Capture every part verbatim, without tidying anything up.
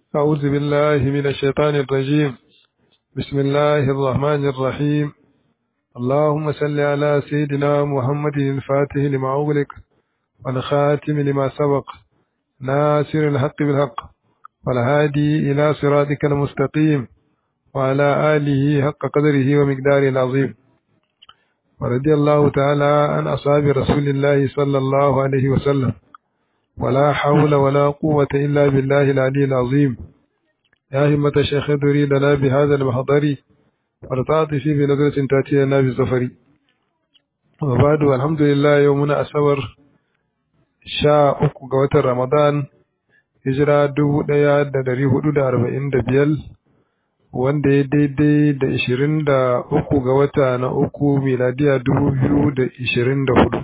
أعوذ بالله من الشيطان الرجيم. بسم الله الرحمن الرحيم. اللهم صل على سيدنا محمد الفاتح لما أغلق والخاتم لما سبق ناصر الحق بالحق والهادي إلى صراطك المستقيم وعلى آله حق قدره ومقداره العظيم. ورضي الله تعالى عن أصحاب رسول الله صلى الله عليه وسلم ولا حول ولا قوة إلا بالله العلي العظيم. يا همة الشيخ ادري لنا بهذا المحضر ولتعطي في بنظرة تأتي لنا بالزفر. وبعد الحمد لله يومنا أصبر شاء أكو قوة رمضان هجرة دو ديا دا دري هدو دا أربعين دا بيل wanda ya daidai da ishirin da uku ga wata na uku miladiya dubu biyu da ishirin da hudu,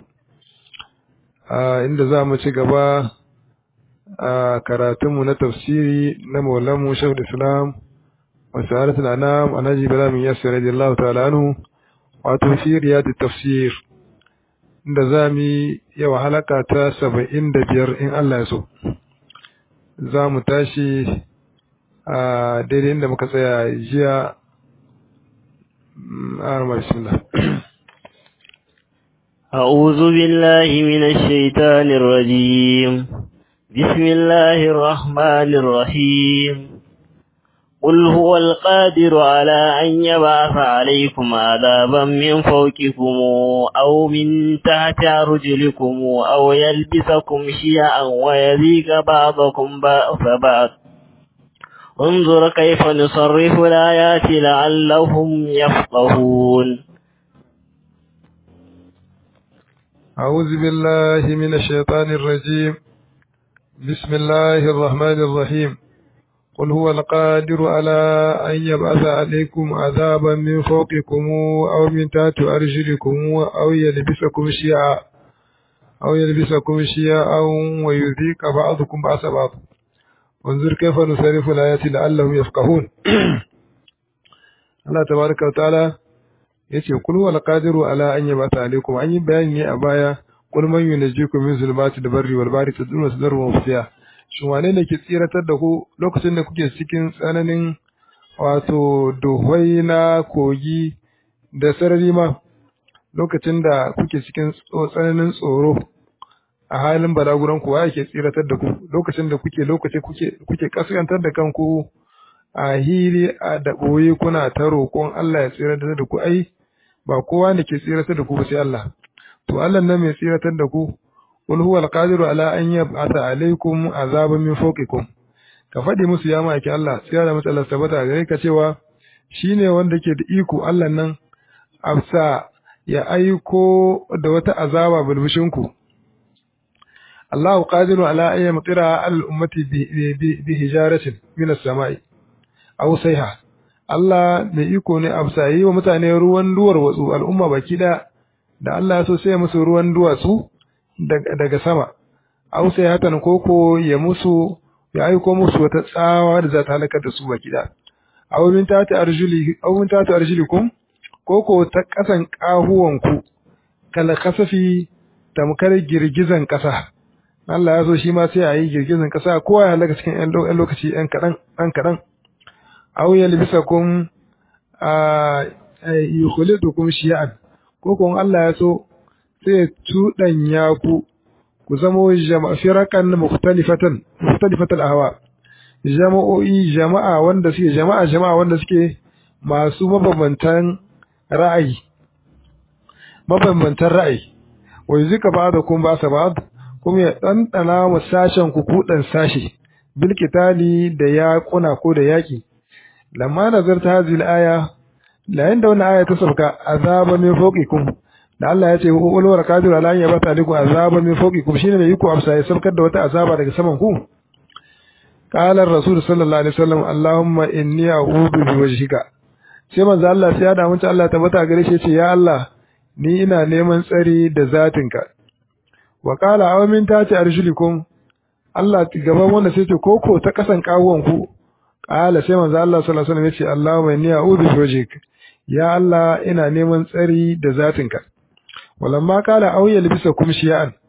inda za mu ci gaba a karatunmu na tafsiri na maulamu shahud islam wa sa'adatul anam alhaji ibrahim yassir radiyallahu ta'ala anhu wato fi riyad tafsir, inda za mu yi yau halaka ta saba'in da biyar in Allah ya so. Za mu tashi a daidai inda muka tsaya jiya. bismillah. أعوذ بالله من الشيطان الرجيم. بسم الله الرحمن الرحيم. قل هو القادر على أن يبعث عليكم عذابا من فوقكم أو من تحت أرجلكم أو يلبسكم شيعا ويذيق بعضكم بأس بعض. انظر كيف نصرف الآيات لعلهم يفقهون. أعوذ بالله من الشيطان الرجيم. بسم الله الرحمن الرحيم. قل هو القادر على أن يبعث عليكم عذابا من فوقكم أو من تحت أرجلكم أو يلبسكم شيعا أو يلبسكم شيعا ويذيق بعضكم بأس بعض. وانظر كيف نصرف الآيات لعلهم يفقهون. الله تبارك وتعالى yace kul huwal qadiru ala an yabata alaikum, an yi bayani a baya. Kul man yunjikum min zulumati al-barri wal bahri tadruna sadarru mufsiya. Shin wane ne ke tsiratar da ku lokacin da kuke cikin tsananin wato duhwai na kogi da sarari ma, lokacin da kuke cikin tsananin tsoro a halin balaguran ku, waye ke tsiratar da ku lokacin da kuke lokaci kuke kuke kaskantar da kanku a hili a da boye kuna ta roƙon Allah ya tsiratar da ku? Ai ba kowa ne ke tsiratar da ku ba sai Allah. To Allah nan mai tsiratar da ku. Qul huwal qadiru ala an yab'atha alaykum azaban min fawqikum. Ka faɗi musu ya maki Allah sai da matsalar sabata gare ka cewa shine wanda ke da iko, Allah nan afsa ya aiko da wata azaba bulbushin ku. Allahu qadiru ala an yamtira al ummati bi hijaratin min as-sama'i aw sayha. Allah mai iko ne afsa yi wa mutane ruwan duwar watsu, al'umma baki da da Allah ya so sai musu ruwan duwatsu daga sama. Aw sayhatan koko ya musu ya aiko musu wata tsawa da za ta halaka da su baki da. Aw min tati arjuli aw min tati arjulikum koko ta kasan kahuwanku kala kasafi tamkar girgizan kasa. Allah ya so shi ma sai a yi girgizan kasa, kowa ya halaka cikin ɗan lokaci ɗan kaɗan ɗan kaɗan. Aw yalbisakum a yukhlidukum shi'an, ko kun Allah ya so sai tudanya ku ku zama jama'a firakan mukhtalifatan mukhtalifatal ahwa, jama'o'i jama'a wanda suke jama'a jama'a wanda suke masu mabambantan ra'ayi mabambantan ra'ayi. wa yuzika ba'dakum ba'sa ba'd, kuma ya dandana wa sashen ku kudan sashi bil qitali da yaquna ko da yaki. Lamma nazarta hadhihi al-aya, la inda wannan aya ta sauka azaba min fawqikum, da Allah ya ce wal wal qadir ala an yabata alaikum azaba min fawqikum, shine mai yiko amsa ya saukar da wata azaba daga saman ku. Qala ar-rasul sallallahu alaihi wasallam Allahumma inni a'udhu bi wajhika. Sai manzo Allah sai ya da mun Allah tabbata gare shi ce ya Allah ni ina neman tsari da zatinka. Wa qala aw min tati arjulikum, Allah gaban wanda sai ce koko ta kasan kawon ku. Qala sai manzo Allah sallallahu alaihi wasallam yace Allahumma inni a'udhu bi wajhika, ya Allah ina neman tsari da zatinka. Walamma qala aw yalbisakum shi'an,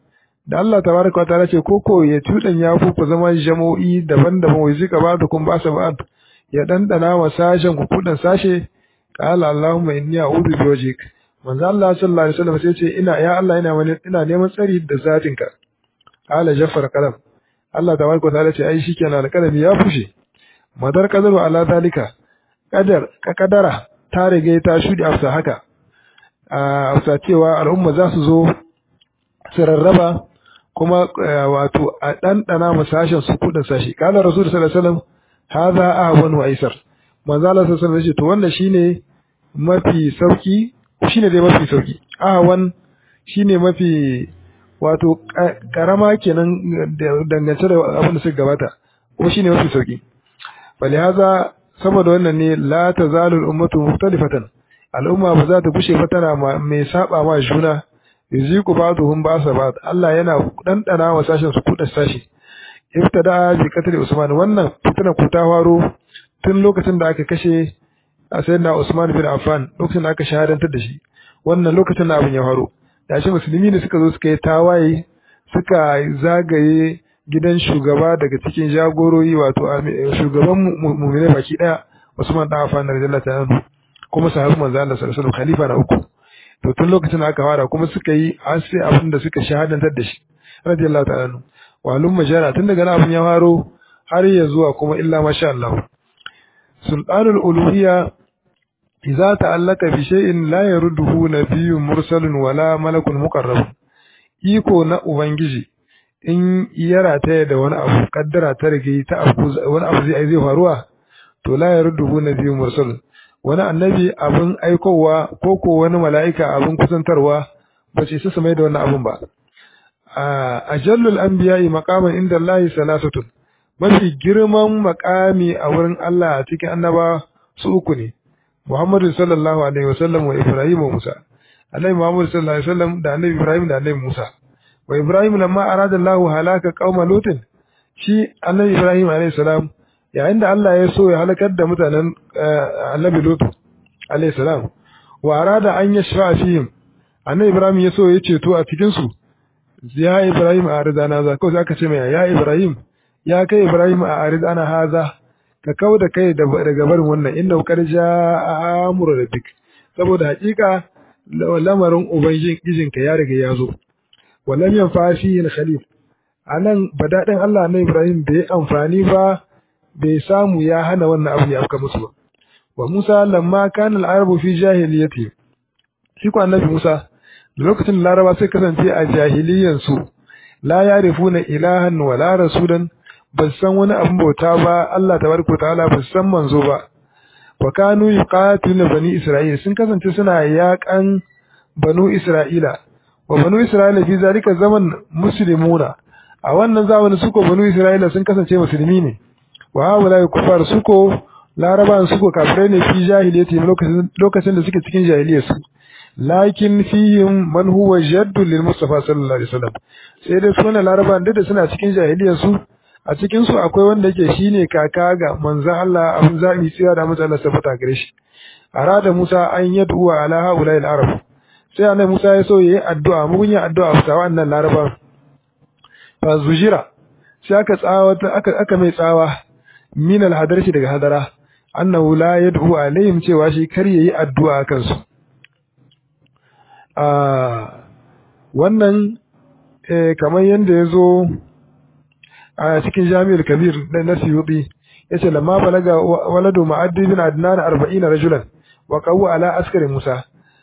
da Allah tabaraka wa ta'ala ce koko ya tudan ya ku ku zama jama'o'i daban-daban wai zika ba da kun ba sa ba ya dandana wa sashen ku kudan sashe qala Allahumma inni a'udhu bi wajhik manzo Allah sallallahu alaihi wasallam sai ce ina ya Allah ina wani ina neman tsari da zatinka qala jaffar qalam Allah tabaraka wa ta'ala ce ai shikenan alqalami ya fushe madar qadaru ala zalika qadar ka kadara ta rige ta shudi afsa haka a afsa cewa al'umma za su zo su rarraba kuma wato a ɗanɗana masashen su kuɗin sashi kala rasul sallallahu alaihi wasallam hadha ahwan wa aisar manzo Allah sallallahu alaihi wasallam to wannan shine mafi sauki shine dai mafi sauki ahwan shine mafi wato karama kenan dangance da abin da suka gabata ko shine mafi sauki falihaza saboda wannan ne la tazalu al-ummatu mukhtalifatan al'umma ba za ta bushe ba tana mai saba ma juna yuziku ba'dhum ba'sa ba'd Allah yana dandana wa sashin su kuɗa sashi iftada bi qatl Usman wannan fitina ku ta faro tun lokacin da aka kashe sayyidina Usman bin Affan lokacin da aka shahadantar da shi wannan lokacin da abin ya faro yashi musulmi ne suka zo suka yi tawaye suka zagaye gidan shugaba daga cikin jagorori wato shugaban mu'mini baki daya Usman bin Affan radiyallahu ta'ala kuma sahabi manzo Allah sallallahu alaihi wasallam khalifa na uku to tun lokacin da aka fara kuma suka yi an sai abin da suka shahadantar da shi radiyallahu ta'ala anhu walum majara tun daga abin ya faro har ya zuwa kuma illa masha Allah sultanul uluhiyya idza ta'allaka bi shay'in la yarudduhu nabiyyun mursalun wala malakun muqarrab iko na ubangiji in ya rataya da wani abu kaddara ta rige ta abu wani abu zai zai faruwa to la yarudduhu nabiyyun mursalun wani annabi abin aikowa ko ko wani mala'ika abin kusantarwa ba ce su mai da wannan abin ba a jallul anbiya'i maqaman inda Allah salasatun mafi girman makami a wurin Allah a cikin annaba su uku ne Muhammadu sallallahu alaihi wasallam wa Ibrahim wa Musa annabi Muhammad sallallahu alaihi wasallam da annabi Ibrahim da annabi Musa wa Ibrahim lamma arada Allah halaka qauma lutin shi annabi Ibrahim alaihi salam yayin da Allah ya so ya halakar da mutanen annabi Lut alayhi salam wa arada an yashfa fihim annabi Ibrahim ya so ya ceto a cikin su ya Ibrahim a aridana za ko zaka ce mai ya Ibrahim ya kai Ibrahim a aridana haza ka kauda kai daga barin wannan inda karja amuru rabbik saboda hakika lamarin ubangijinka ya riga ya zo wallam yanfa fihi al-khalif anan badadin Allah na Ibrahim bai amfani ba bai samu ya hana wannan abu ya afka musu ba wa Musa lamma kana al-arabu fi jahiliyyati shi ko annabi Musa lokacin Laraba sai kasance a jahiliyan su la yarifuna ilahan wala rasulan ban san wani abin bauta ba Allah tabaraka ta'ala ba san manzo ba wa kanu yuqatiluna bani Isra'ila sun kasance suna yaƙan banu Isra'ila wa banu Isra'ila fi zalika zaman muslimuna a wannan zamanin suko banu Isra'ila sun kasance musulmi ne wa haula kufar suko laraban suko kafirai ne fi jahiliyyati lokacin lokacin da suke cikin jahiliyyarsu lakin fihim man huwa jaddu lil mustafa sallallahu alaihi wasallam sai dai sunan laraban da suna cikin jahiliyyarsu a cikin su akwai wanda yake shine kaka ga manzon Allah abin zabi tsaya da mutane Allah sabata gare shi arada Musa an yad'u ala haula al arab sai annabi Musa ya so yayi addu'a mun yi addu'a ga wannan laraban fa zujira sai aka tsawa aka aka mai tsawa min al-hadarshi daga hadara annahu la yad'u alaihim cewa shi kar yayi addu'a kansu ah wannan eh kamar yanda yazo a cikin Jami'ul Kabir da Nasyuti yace lamma balaga waladu ma'addi bin adnan arba'in rajulan wa qawu ala askari Musa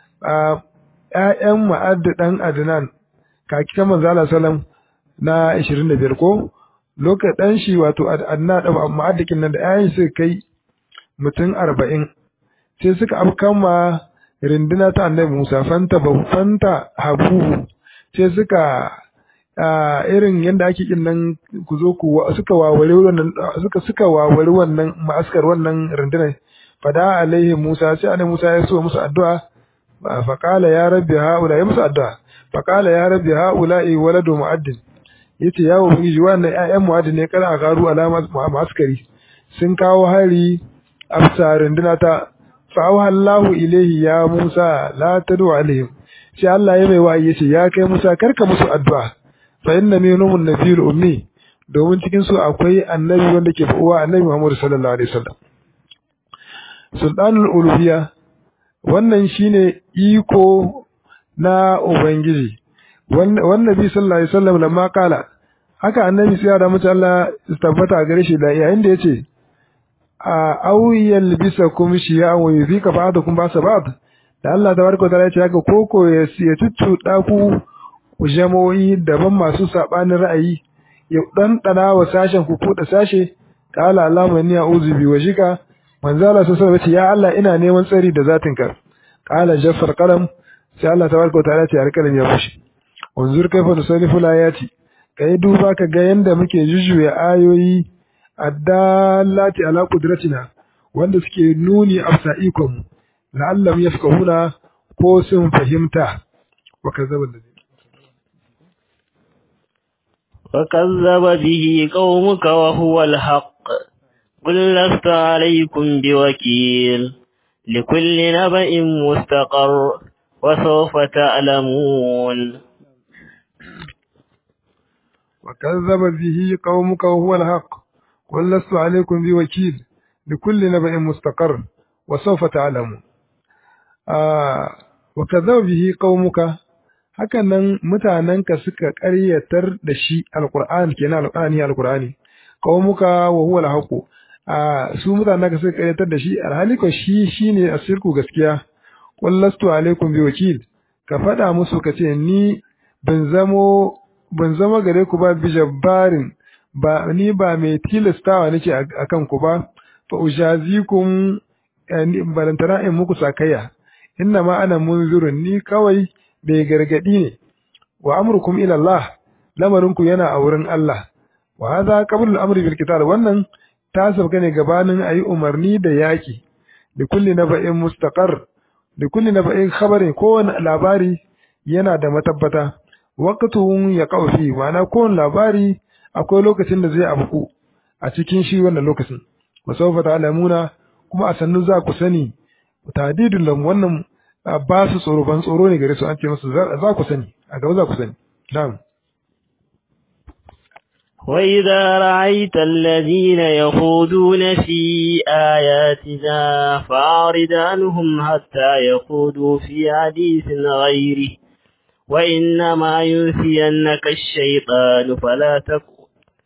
ƴaƴan ma'addi dan adnan kaki kan manzo Allah sallam na ishirin da biyar ko lokacin dan shi wato adnan da ma'addikin nan da ƴaƴan su kai mutum arba'in sai suka afkan ma rinduna ta annabi Musa fanta ba fanta habu sai suka irin yanda ake kin nan ku zo ku suka waware wannan suka suka waware wannan ma'askar wannan rundunar fada alaihi Musa sai annabi Musa ya so musu addu'a fa qala ya rabbi haula ya musu addu'a fa qala ya rabbi haula'i waladu mu'addin yace ya ubangiji wannan ƴaƴan mu'addin ne kada a garu alama ma'askari sun kawo hari afsa runduna ta fa Allahu ilaihi ya Musa la tadu alaihim sai Allah ya mai wa'i yace ya kai Musa karka musu addu'a fa inna minhum an-nabiyul ummi domin cikin su akwai annabi wanda ke uwa annabi Muhammad sallallahu alaihi wasallam sultanul uluhiyya wannan shine iko na ubangiji wannan nabi sallallahu alaihi wasallam lamma kala haka annabi sai da mutum Allah tabbata gare shi da yayin da yace a awiyal bisakum shi'a wa yuzika ba'dakum ba'sa ba'd da Allah tabaraka ta'ala yace haka koko ya ya tuccuda ku jama'i daban masu sabanin ra'ayi ya dan dana wa sashen ku kuda sashe qala Allahumma inni a'udhu bi wajhika manzo Allah sallallahu alaihi ya Allah ina neman tsari da zatinka qala jaffar qalam sai Allah tabaraka ta'ala ce alƙalam ya fushi wanzur kaifa nusalifu layati kai duba ka ga yanda muke jujjuya ayoyi addallati ala qudratina wanda suke nuni afsa ikon la'allam yafqahuna ko sun fahimta wa kazzaba وكذب به قومك وهو الحق قل لست عليكم بوكيل لكل نبأ مستقر وسوف تعلمون وكذب به قومك وهو الحق قل لست عليكم بوكيل لكل نبأ مستقر وسوف تعلمون آه وكذب به قومك hakan nan mutanenka suka ƙaryatar da shi alqur'ani kenan alqur'ani alqur'ani qaumuka wa huwa alhaqu a su mutanenka suka ƙaryatar da shi alhaliko shi shine asirku gaskiya qul lastu alaikum biwakil ka faɗa musu kace ni ban zamo ban zama gare ku ba bijabbarin ba ni ba mai tilastawa nake akan ku ba fa ujazikum balantana in muku sakaya inna ma ana munzirun ni kawai bai gargadi ne wa amrukum ila Allah lamarinku yana a wurin Allah wa hadha qabl al-amri bil qital wannan ta sabga ne gabanin ayi umarni da yaki da kulli naba'in mustaqar da kulli naba'in khabarin ko labari yana da matabbata waqtun ya qawfi ma'ana ko labari akwai lokacin da zai abuku a cikin shi wannan lokacin wasawfa ta'lamuna kuma a sannu za ku sani tadidul lam wannan ba su tsoro ban tsoro ne gare su an ce musu za ku sani a gaba za ku sani na'am وإذا رأيت الذين يخوضون في آياتنا فأعرض عنهم حتى يخوضوا في حديث غيره وإنما ينسينك الشيطان فلا تقعد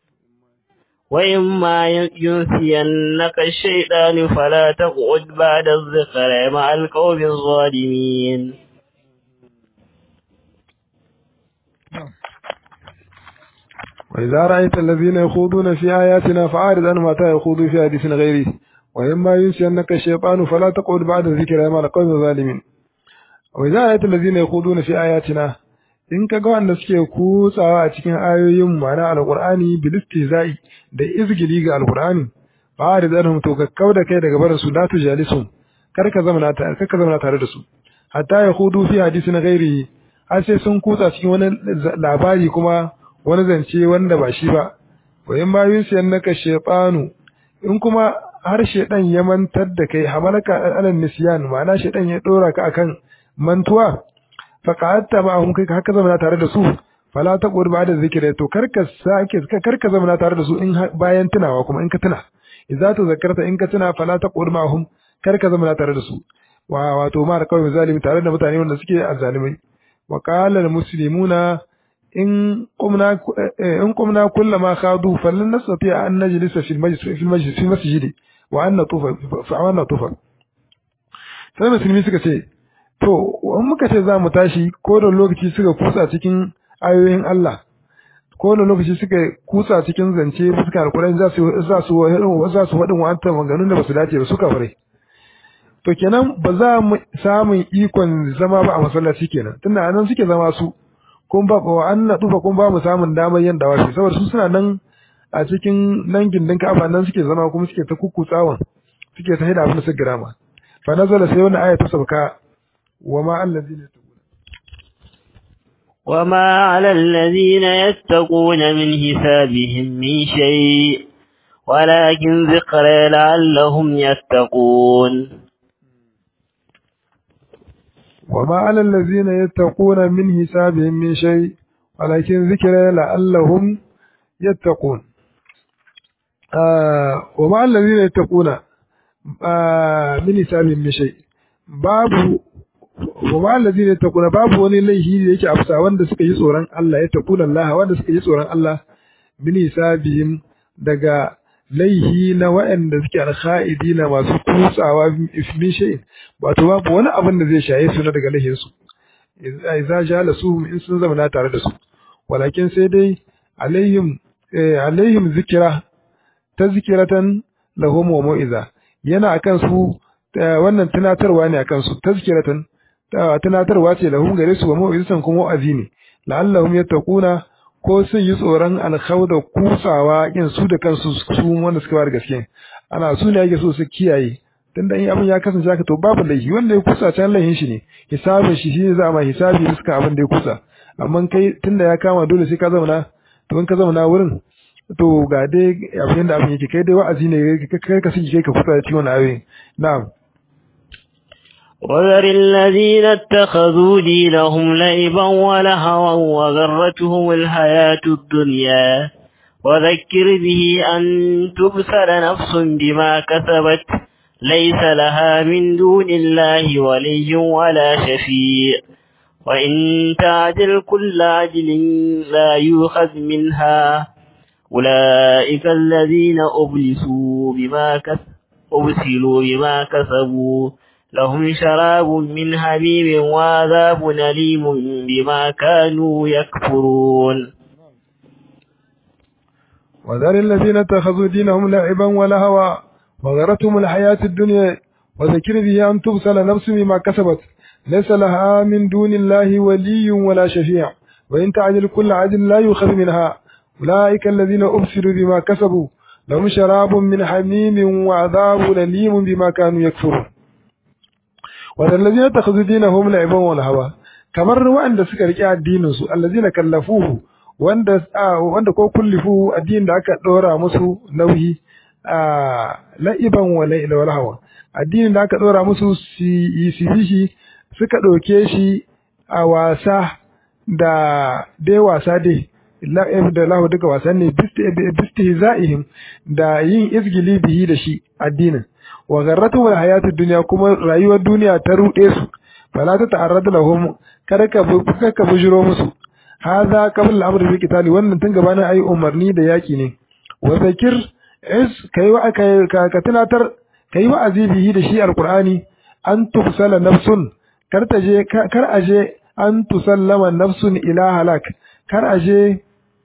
وإما ينسينك الشيطان فلا تقعد بعد الذكر مع القوم الظالمين وإذا رأيت الذين يخوضون في آياتنا فأعرض عنهم حتى يخوضوا في حديث غيره وإما ينسينك الشيطان فلا تقعد بعد الذكر مع القوم الظالمين وإذا رأيت الذين يخوضون في آياتنا in ka ga wanda suke kutsawa a cikin ayoyin ma'ana alqur'ani bil istizai da izgili ga alqur'ani fa da zanhum to ka kauda kai daga barin su la tujalisum kar ka zama tare kar ka zama tare da su hatta ya khudu fi hadisin ghairi har sai sun kutsa cikin wani labari kuma wani zance wanda ba shi ba wa in ma yusiyannaka shaytanu in kuma har shaydan ya mantar da kai hamalaka alan nisyan ma'ana shaydan ya dora ka akan mantuwa faqatta ma'ahum kai haka zama tare da su fala taqur ba'da zikri to karka sake karka zama tare da su in bayan tunawa kuma in ka tuna idza ta zakarta in ka tuna fala taqur ma'ahum karka zama tare da su wa wato ma kawai zalimi tare da mutane wanda suke azzalimai wa qala al muslimuna in qumna in qumna kullama khadu falan nastati an najlisa fil majlis fil majlis fil masjid wa an natufa fa an natufa sai musulmi suka ce to in muka ce za mu tashi ko da lokaci suka kusa cikin ayoyin Allah ko da lokaci suka kusa cikin zance suka alƙur'ani za su za su za su wadin wa'anta maganganun da ba su dace ba suka fare to kenan ba za mu samun ikon zama ba a masallaci kenan tunda anan suke zama su kun ba wa anna tufa kun ba mu samun damar yin dawashi saboda su suna nan a cikin nan gindin Ka'aba nan suke zama kuma suke ta kukkutsawan suke ta hida abin da suka girama fa nazala sai wannan aya ta sauka وما الذين يتقون وما على الذين يتقون من حسابهم من شيء ولكن ذكرى لعلهم يتقون وما على الذين يتقون من حسابهم من شيء walakin zikra la'allahum yattaqun wa ma allazina yattaquna min hisabin min shay babu wa ma allazina yattaquna babu wani laihi da yake afsa wanda suka yi tsoron Allah yattaquna Allah wanda suka yi tsoron Allah min hisabihim daga laihi na waɗanda suke alkha'idi na masu kutsawa min shay wato babu wani abin da zai shaye su na daga laihin su idza jalasuhum in sun zama tare da su walakin sai dai alaihim alaihim zikra tazkiratan lahum wa mu'iza yana akan su wannan tunatarwa ne akan su tazkiratan tunatarwa ce lahum gare su wa mu'izatan kuma wa'azi ne la'allahum yattaquna ko sun yi tsoron alkhawda kusawa in su da kansu su wanda suka bar gaskiya ana su ne yake so su kiyaye tunda in abin ya kasance haka to babu laifi wanda ya kusa can laihin shi ne hisabin shi shi za ma hisabi suka abin da ya kusa amma kai tunda ya kama dole sai ka zauna to in ka zauna wurin to ga dai abin da abin yake kai dai wa'azi ne kai ka saki kai ka kusa cikin wannan abin na'am وذر الذين اتخذوا دينهم لعبا ولهوا وغرتهم الحياة الدنيا وذكر به أن تبصر نفس بما كسبت ليس لها من دون الله ولي ولا شفيع وإن تعدل كل عدل لا يؤخذ منها أولئك الذين أبلسوا بما كسبوا أبسلوا بما كسبوا لهم شراب من حميم وعذاب أليم بما كانوا يكفرون وذر الذين اتخذوا دينهم لعبا ولهوا وغرتهم الحياة الدنيا وذكر به أن تبصل نفس بما كسبت ليس لها من دون الله ولي ولا شفيع وإن تعدل كل عدل لا يؤخذ منها أولئك الذين أبصروا بما كسبوا لهم شراب من حميم وعذاب أليم بما كانوا يكفرون والذين اتخذوا دينهم لعبا ولهوا kamar wanda suka rike addinin su allazina kallafuhu wanda wanda ko kullifu addinin da aka dora musu nauyi a la'iban wala hawa addinin da aka dora musu si shi suka dauke shi a wasa da dai wasa dai la'ib da lahu duka wasan ne bistihza'ihim da yin izgili bihi da shi addinin wa garratu wal hayatud dunya kuma rayuwar duniya ta rude su fala ta ta'arrad lahum kada ka ka bujiro musu hadha qabla al-amr bil qitali wannan tun gabanin ayi umarni da yaki ne wa zakir is kai wa ka ka tunatar kai wa azibihi da shi alqur'ani an tufsala nafsun kar ta je kar aje an tusallama nafsun ila halak kar aje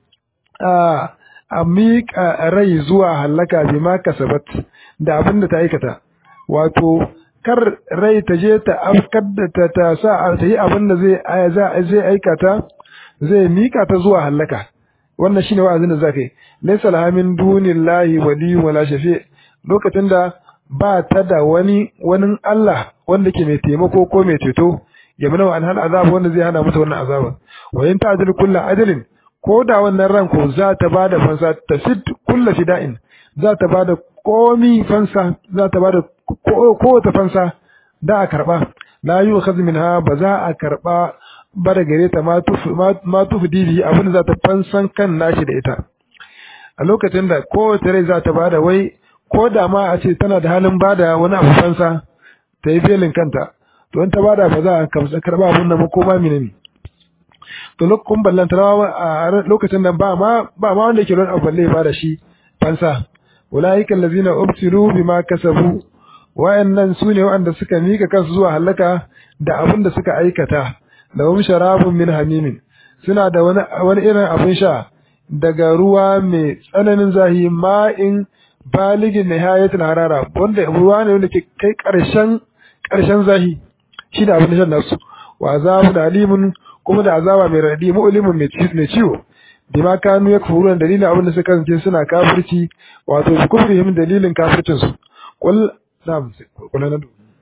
a a miƙa rai zuwa halaka bima kasabat da abin da ta aikata wato kar rai ta je ta afkar da ta ta sa ta yi abin da zai zai aikata zai mika ta zuwa halaka wannan shine wa'azin da zaka yi laysa laha min dunillahi waliyyu wala shafi lokacin da ba ta da wani wani Allah wanda ke mai taimako ko mai ceto ya mana an hal azab wanda zai hana mata wannan azaba wa in ta'dil kullu adlin ko da wannan ranko za ta bada fansa ta fit kullu fida'in za ta bada komi fansa za ta bada ko ta fansa da a karba la yu'khadh minha ba za a karba ba da gare ta ma tufi dibi abin za ta fansan kan nashi da ita a lokacin da kowace rai za ta bada wai ko da ma a ce tana da halin bada wani abu fansa ta yi belin kanta to in ta bada ba za a kamsa karba abin da makoma minani to lokacin ballantarawa a lokacin da ba ma ba ma wanda ke don abu balle ba da shi fansa ulaika allazina ubsiru bima kasabu wa'annan sune wa'anda suka mika kansu zuwa halaka da abin da suka aikata lahum sharabun min hamimin suna da wani wani irin abin sha daga ruwa mai tsananin zahi ma'in baligin nihayatul harara wanda ruwa ne wanda ke kai karshen karshen zahi shi da abin shan nasu wa azabu alimun kuma da azaba mai radi mu'limun mai ciwo bima kanu yakfurun dalilin abin da suka kasance suna kafirci wato bi kufrihim dalilin kafircin su qul na'am qul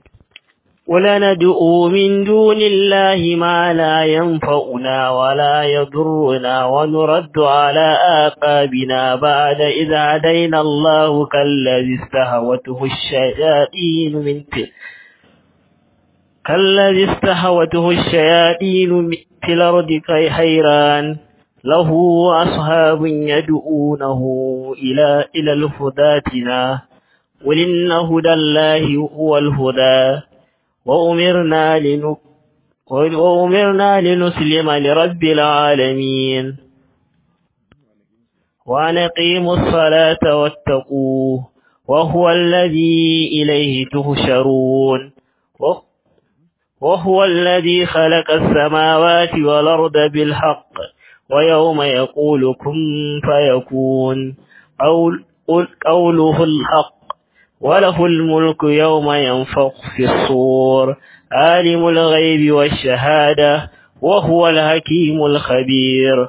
ولا ندعو من دون الله ما لا ينفعنا ولا يضرنا ونرد على آقابنا بعد إذ هدينا الله كالذي استهوته الشياطين من كالذي استهوته الشياطين في الأرض حيران له أصحاب يدعونه إلى إلى الهداتنا قل إن هدى الله هو الهدى وأمرنا لنك وأمرنا لنسلم لرب العالمين ونقيم الصلاة واتقوه وهو الذي إليه تهشرون وهو الذي خلق السماوات والأرض بالحق ويوم يقول كن فيكون قول قوله الحق وله الملك يوم ينفخ في الصور عالم الغيب والشهادة وهو الحكيم الخبير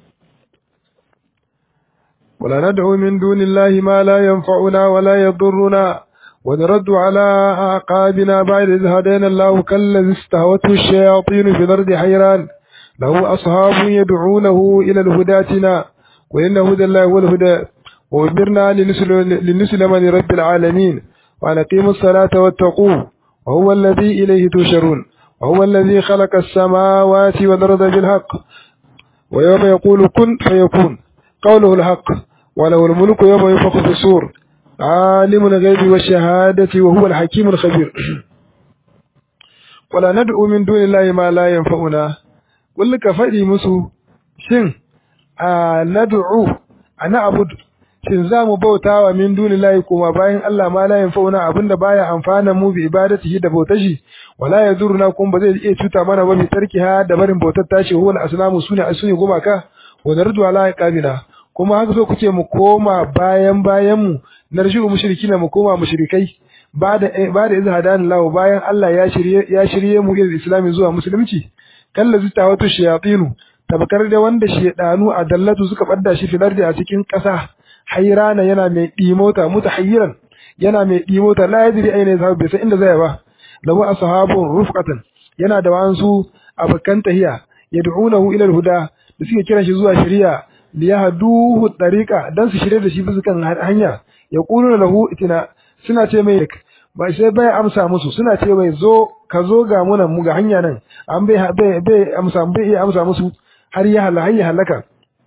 ولا ندعو من دون الله ما لا ينفعنا ولا يضرنا ونرد على أعقابنا بعد إذ هدانا الله كالذي استهوته الشياطين في الأرض حيران له أصحاب يدعونه إلى الهداتنا وإن هدى الله هو الهدى وأمرنا لنسلم لرب العالمين ونقيم الصلاة واتقوه وهو الذي إليه تشرون وهو الذي خلق السماوات والأرض بالحق ويوم يقول كن فيكون قوله الحق وله الملك يوم ينفخ في الصور عالم الغيب والشهادة وهو الحكيم الخبير ولا ندعو من دون الله ما لا ينفعنا قل لك فدي مسو شن ندعو أنا أعبد shin za mu bauta wa min dunillahi kuma bayan Allah ma la yanfa'una abinda baya amfana mu bi ibadatihi da bautar shi wala yaduruna kun ba zai iya cuta mana ba bi tarkiha da barin bautar tashi huwal aslamu sune asuni gumaka wa narju ala qabina kuma haka so kuce mu koma bayan bayan mu narju mushrikina mu koma mushrikai bada bada izhadan Allah bayan Allah ya shirye ya shirye mu ga islami zuwa musulunci kallazi tawatu shayatinu tabakar da wanda shedanu a dallatu suka badda shi filardi a cikin ƙasa hayrana yana mai dimota mutahayyiran yana mai dimota la yadri aina zai bai sai inda zai ba lahu ashabun rufqatan yana da wansu abakan tahiya yad'unahu ila alhuda da suke kiran shi zuwa shari'a li yahduhu tariqa dan su shirye da shi bisa kan hanya yaquluna lahu itina suna ce mai ba sai bai amsa musu suna ce mai zo ka zo ga mu nan mu ga hanya nan an bai bai amsa bai amsa musu har ya halaya halaka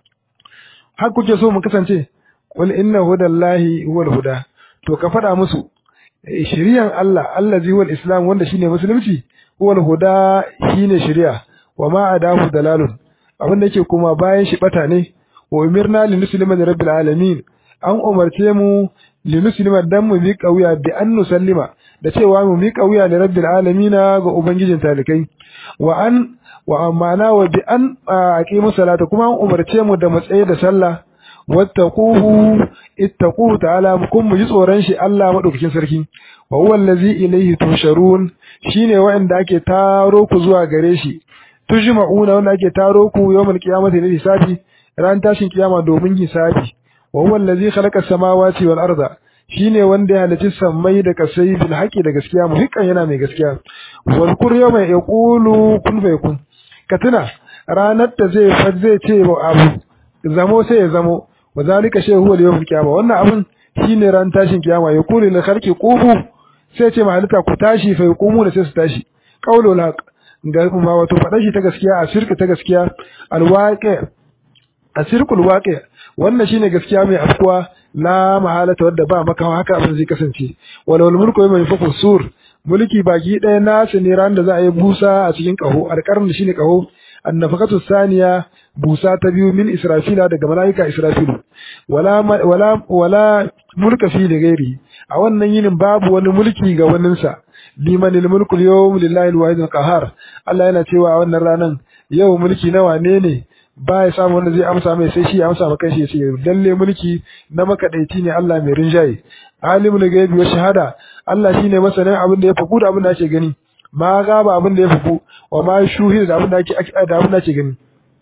har kuke so mu kasance wal inna hudallahi huwal huda to ka fada musu shari'an Allah allazi huwal islam wanda shine musulunci huwal huda shine shari'a wa ma adahu dalalun abin da yake kuma bayan shi bata ne wa umirna linuslima lirabbil alamin an umarce mu linuslima dan mu bi kauya bi an nusallima da cewa mu bi kauya lirabbil alamin ga ubangijin talikai wa an wa amana wa bi an aqimu salata kuma an umarce mu da matsayi da sallah wattaquhu ittaquhu ta'ala kun mu ji tsoron shi Allah madaukakin sarki wa huwa allazi ilayhi tusharun shine wanda ake taro ku zuwa gare shi tujma'una wanda ake taro ku yawmal qiyamati da hisabi ran tashin kiyama domin hisabi wa huwa allazi khalaqa samawati wal arda shine wanda ya halicci sammai da kasai bil haqi da gaskiya muhikkan yana mai gaskiya wal kur yawma yaqulu kun fayakun katina ranar da zai fa zai ce wa abu zamo sai ya zamo wazalika shay huwa al-yawm al-qiyama wannan abun shine ran tashin kiyama ya kula la kharqi qubu sai ce mahalika ku tashi fa yaqumu da sai su tashi qaulul haq ga kuma wato fada shi ta gaskiya a shirka ta gaskiya al-waqi asirkul waqi wannan shine gaskiya mai afkuwa la mahalata wadda ba maka haka abin zai kasance walal mulku yawma yunfaku sur mulki baki daya nasu ne ran da za a yi busa a cikin kaho alƙarni shine kaho annafaqatu saniya busa ta biyu min israfila daga malaika israfilu wala wala wala mulka fi da gairi a wannan yinin babu wani mulki ga waninsa limanil mulku yawm lillahi alwahid alqahar Allah yana cewa a wannan ranan yau mulki na wane ne ba ya samu wanda zai amsa mai sai shi ya amsa maka shi ya ce dalle mulki na makadaici ne Allah mai rinjaye alimul ghaibi wa shahada Allah shine masanin abin da ya faku da abin da ake gani ma gaba abin da ya faku wa ma shuhid da abin da ake da abin da ake gani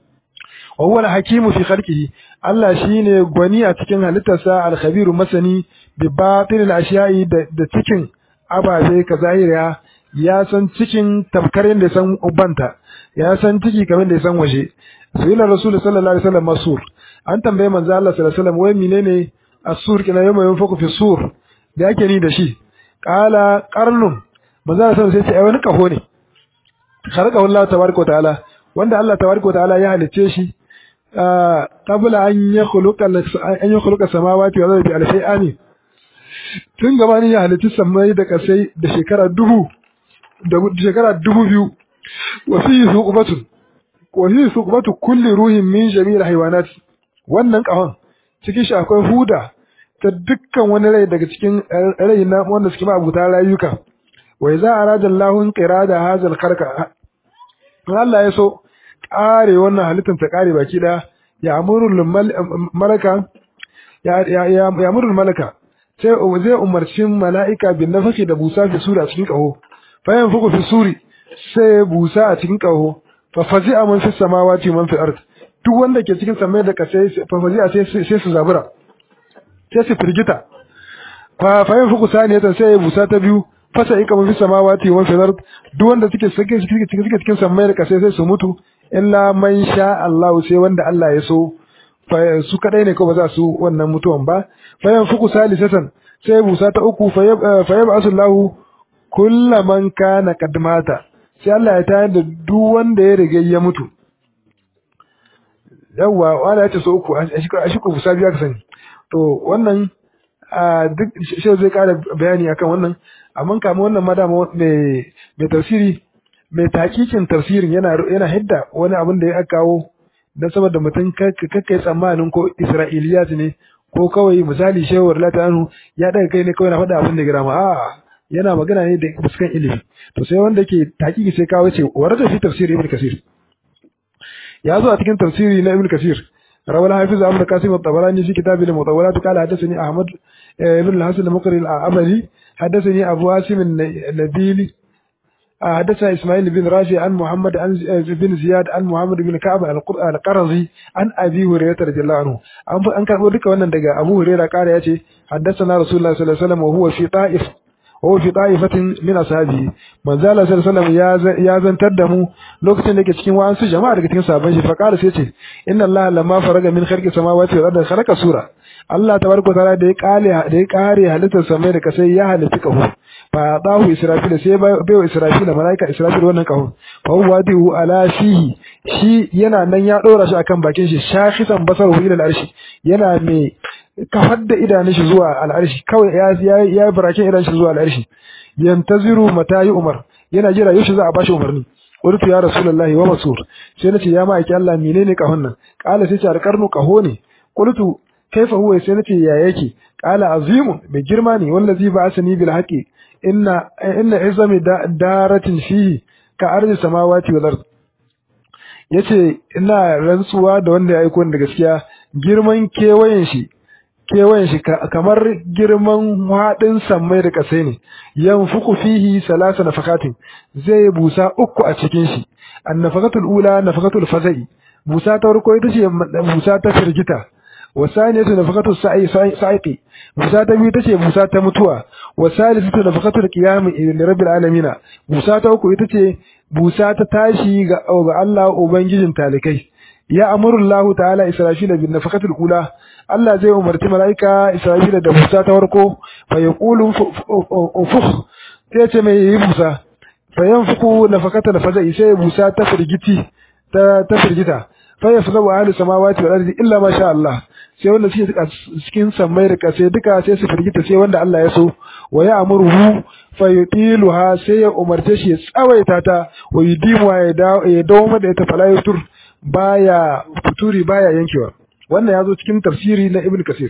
wa huwa al-hakimu fi khalqihi Allah shine gwani a cikin halittarsa al-khabiru masani bi batinil ashiya'i da cikin ababe ka zahiriya ya san cikin tamkarin da san ubanta ya san ciki kamar da ya san waje sayyidina rasul sallallahu alaihi wasallam masur an tambaye manzo Allah sallallahu alaihi wasallam wai menene as-sur kina yau mai yunfaku fi sur da yake ni da shi qala qarnun manzo Allah sai ce ai wani kaho ne kharaqa Allah tabaaraka wa ta'ala wanda Allah tabaaraka wa ta'ala ya halice shi qabla an yakhluqa an yakhluqa samawati wal ardi alfi ami tun gabanin ya halitta samai da kasai da shekara dubu da shekara dubu biyu wa fi suqbatun wa fi suqbatu kulli ruhin min jami'il haywanat wannan kahon cikin shi akwai huda ta dukkan wani rai daga cikin rai na wanda suke ma abuta rayuka wa idza arada Allahu qirada hadha al-kharqa Allah ya so kare wannan halittar ta kare baki da ya amuru malaka ya ya ya amuru malaka sai zai umarci mala'ika bin nafaki da busa fi sura cikin kaho fa yanfuku fi suri sai busa a cikin kaho fa fazi'a man fi samawati man fi ard duk wanda ke cikin samai da kasai fa fazi'a sai sai su zabura sai su firgita fa fa yanfuku saniyatan sai busa ta biyu fasa ika man fi samawati man fi ard duk wanda suke suke suke cikin samai da kasai sai su mutu illa man sha Allah sai wanda Allah ya so fa su kadai ne ko ba za su wannan mutuwan ba fa yanfuku salisatan sai busa ta uku fa yab'asu Allah kullu man kana kadmata sai Allah ya tayar da duk wanda ya rige ya mutu yawa wala ya ce so uku a shi ko busa biya ka sani to wannan duk shi zai kara bayani akan wannan amma kamar wannan madama mai mai tafsiri mai takikin tafsirin yana yana hidda wani abin da ya kawo dan saboda mutum kakkai tsammanin ko Isra'iliyat ne ko kawai misali shewar latanu ya daga kai ne kawai na faɗa abin da gira ma a yana magana ne da fuskan ilimi to sai wanda ke takiki sai kawo ce warada fi tafsir ibn kasir ya zo a cikin tafsiri na ibn kasir rawal hafiz Ahmad Qasim at-Tabarani fi kitab al-Mutawwalat qala hadathani Ahmad ibn al-Hasan al-Muqri al-Amali hadathani Abu Asim an-Nabili حدثنا إسماعيل بن راشد عن محمد عن بن زياد عن محمد بن كعب القرظي عن أبي هريرة رضي الله عنه أن كان ذلك wannan daga Abu Hurairah kare yace حدثنا رسول الله صلى الله عليه وسلم وهو في طائف وهو في طائفة من أصحابه من ذا الله صلى الله عليه وسلم ya zantar da mu lokacin da yake cikin wa'ansu jama'a daga cikin sahabban shi fa kare sai yace inna Allah lamma faraga min khalqi samawati wal ardi khalaqa sura Allah tabaraka taala da ya kare da ya kare halittar samai da kasai ya halitta kahu fa dahu israfil sai bai wa israfil malaika israfil wannan kahu fa huwa dihu ala fihi shi yana nan ya dora shi akan bakin shi shakhisan basaru ila al-arshi yana mai kafar da idanun shi zuwa al-arshi kawai ya ya barakin idanun shi zuwa al-arshi yantaziru matayi umar yana jira yaushe za a bashi umarni qultu ya rasulullahi wa masur sai nace ya ma aiki Allah menene kahon nan kala sai ce alqarnu kaho ne qultu kaifa huwa sai nace ya yake qala azimun mai girma ne wallazi ba'asani bil haqi inna inna izami daratin fihi ka ardi samawati wal ard yace ina rantsuwa da wanda ya aiko ni da gaskiya girman kewayen shi kewayen shi kamar girman hadin sammai da kasai ne yanfuku fihi salasa nafakatin zai busa uku a cikin shi annafaqatul ula nafaqatul fazai busa ta farko ita ce busa ta firgita wasaniyatu nafaqatus sa'i sa'iqi busa ta biyu tace busa ta mutuwa wasalisatu nafaqatul qiyam li rabbil alamin busa ta uku ita ce busa ta tashi ga Allah ubangijin talikai ya amuru Allah ta'ala Israfila bin nafaqatul ula Allah zai umarci malaika Israfila da busa ta farko fa yaqulu ufukh sai ce mai yi busa fa yanfuku nafaqatul fazai sai busa ta firgiti ta ta firgita fa yafzabu ahli samawati wal ardi illa ma sha Allah sai wanda suke cikin sammai da kasai duka sai su firgita sai wanda Allah ya so wa ya amuruhu fa yutiluha sai ya umarce shi ya tsawaita ta wa yudimu ya dawo ya dawo da ita fala yutur baya futuri baya yankewa wannan yazo cikin tafsiri na Ibn Kasir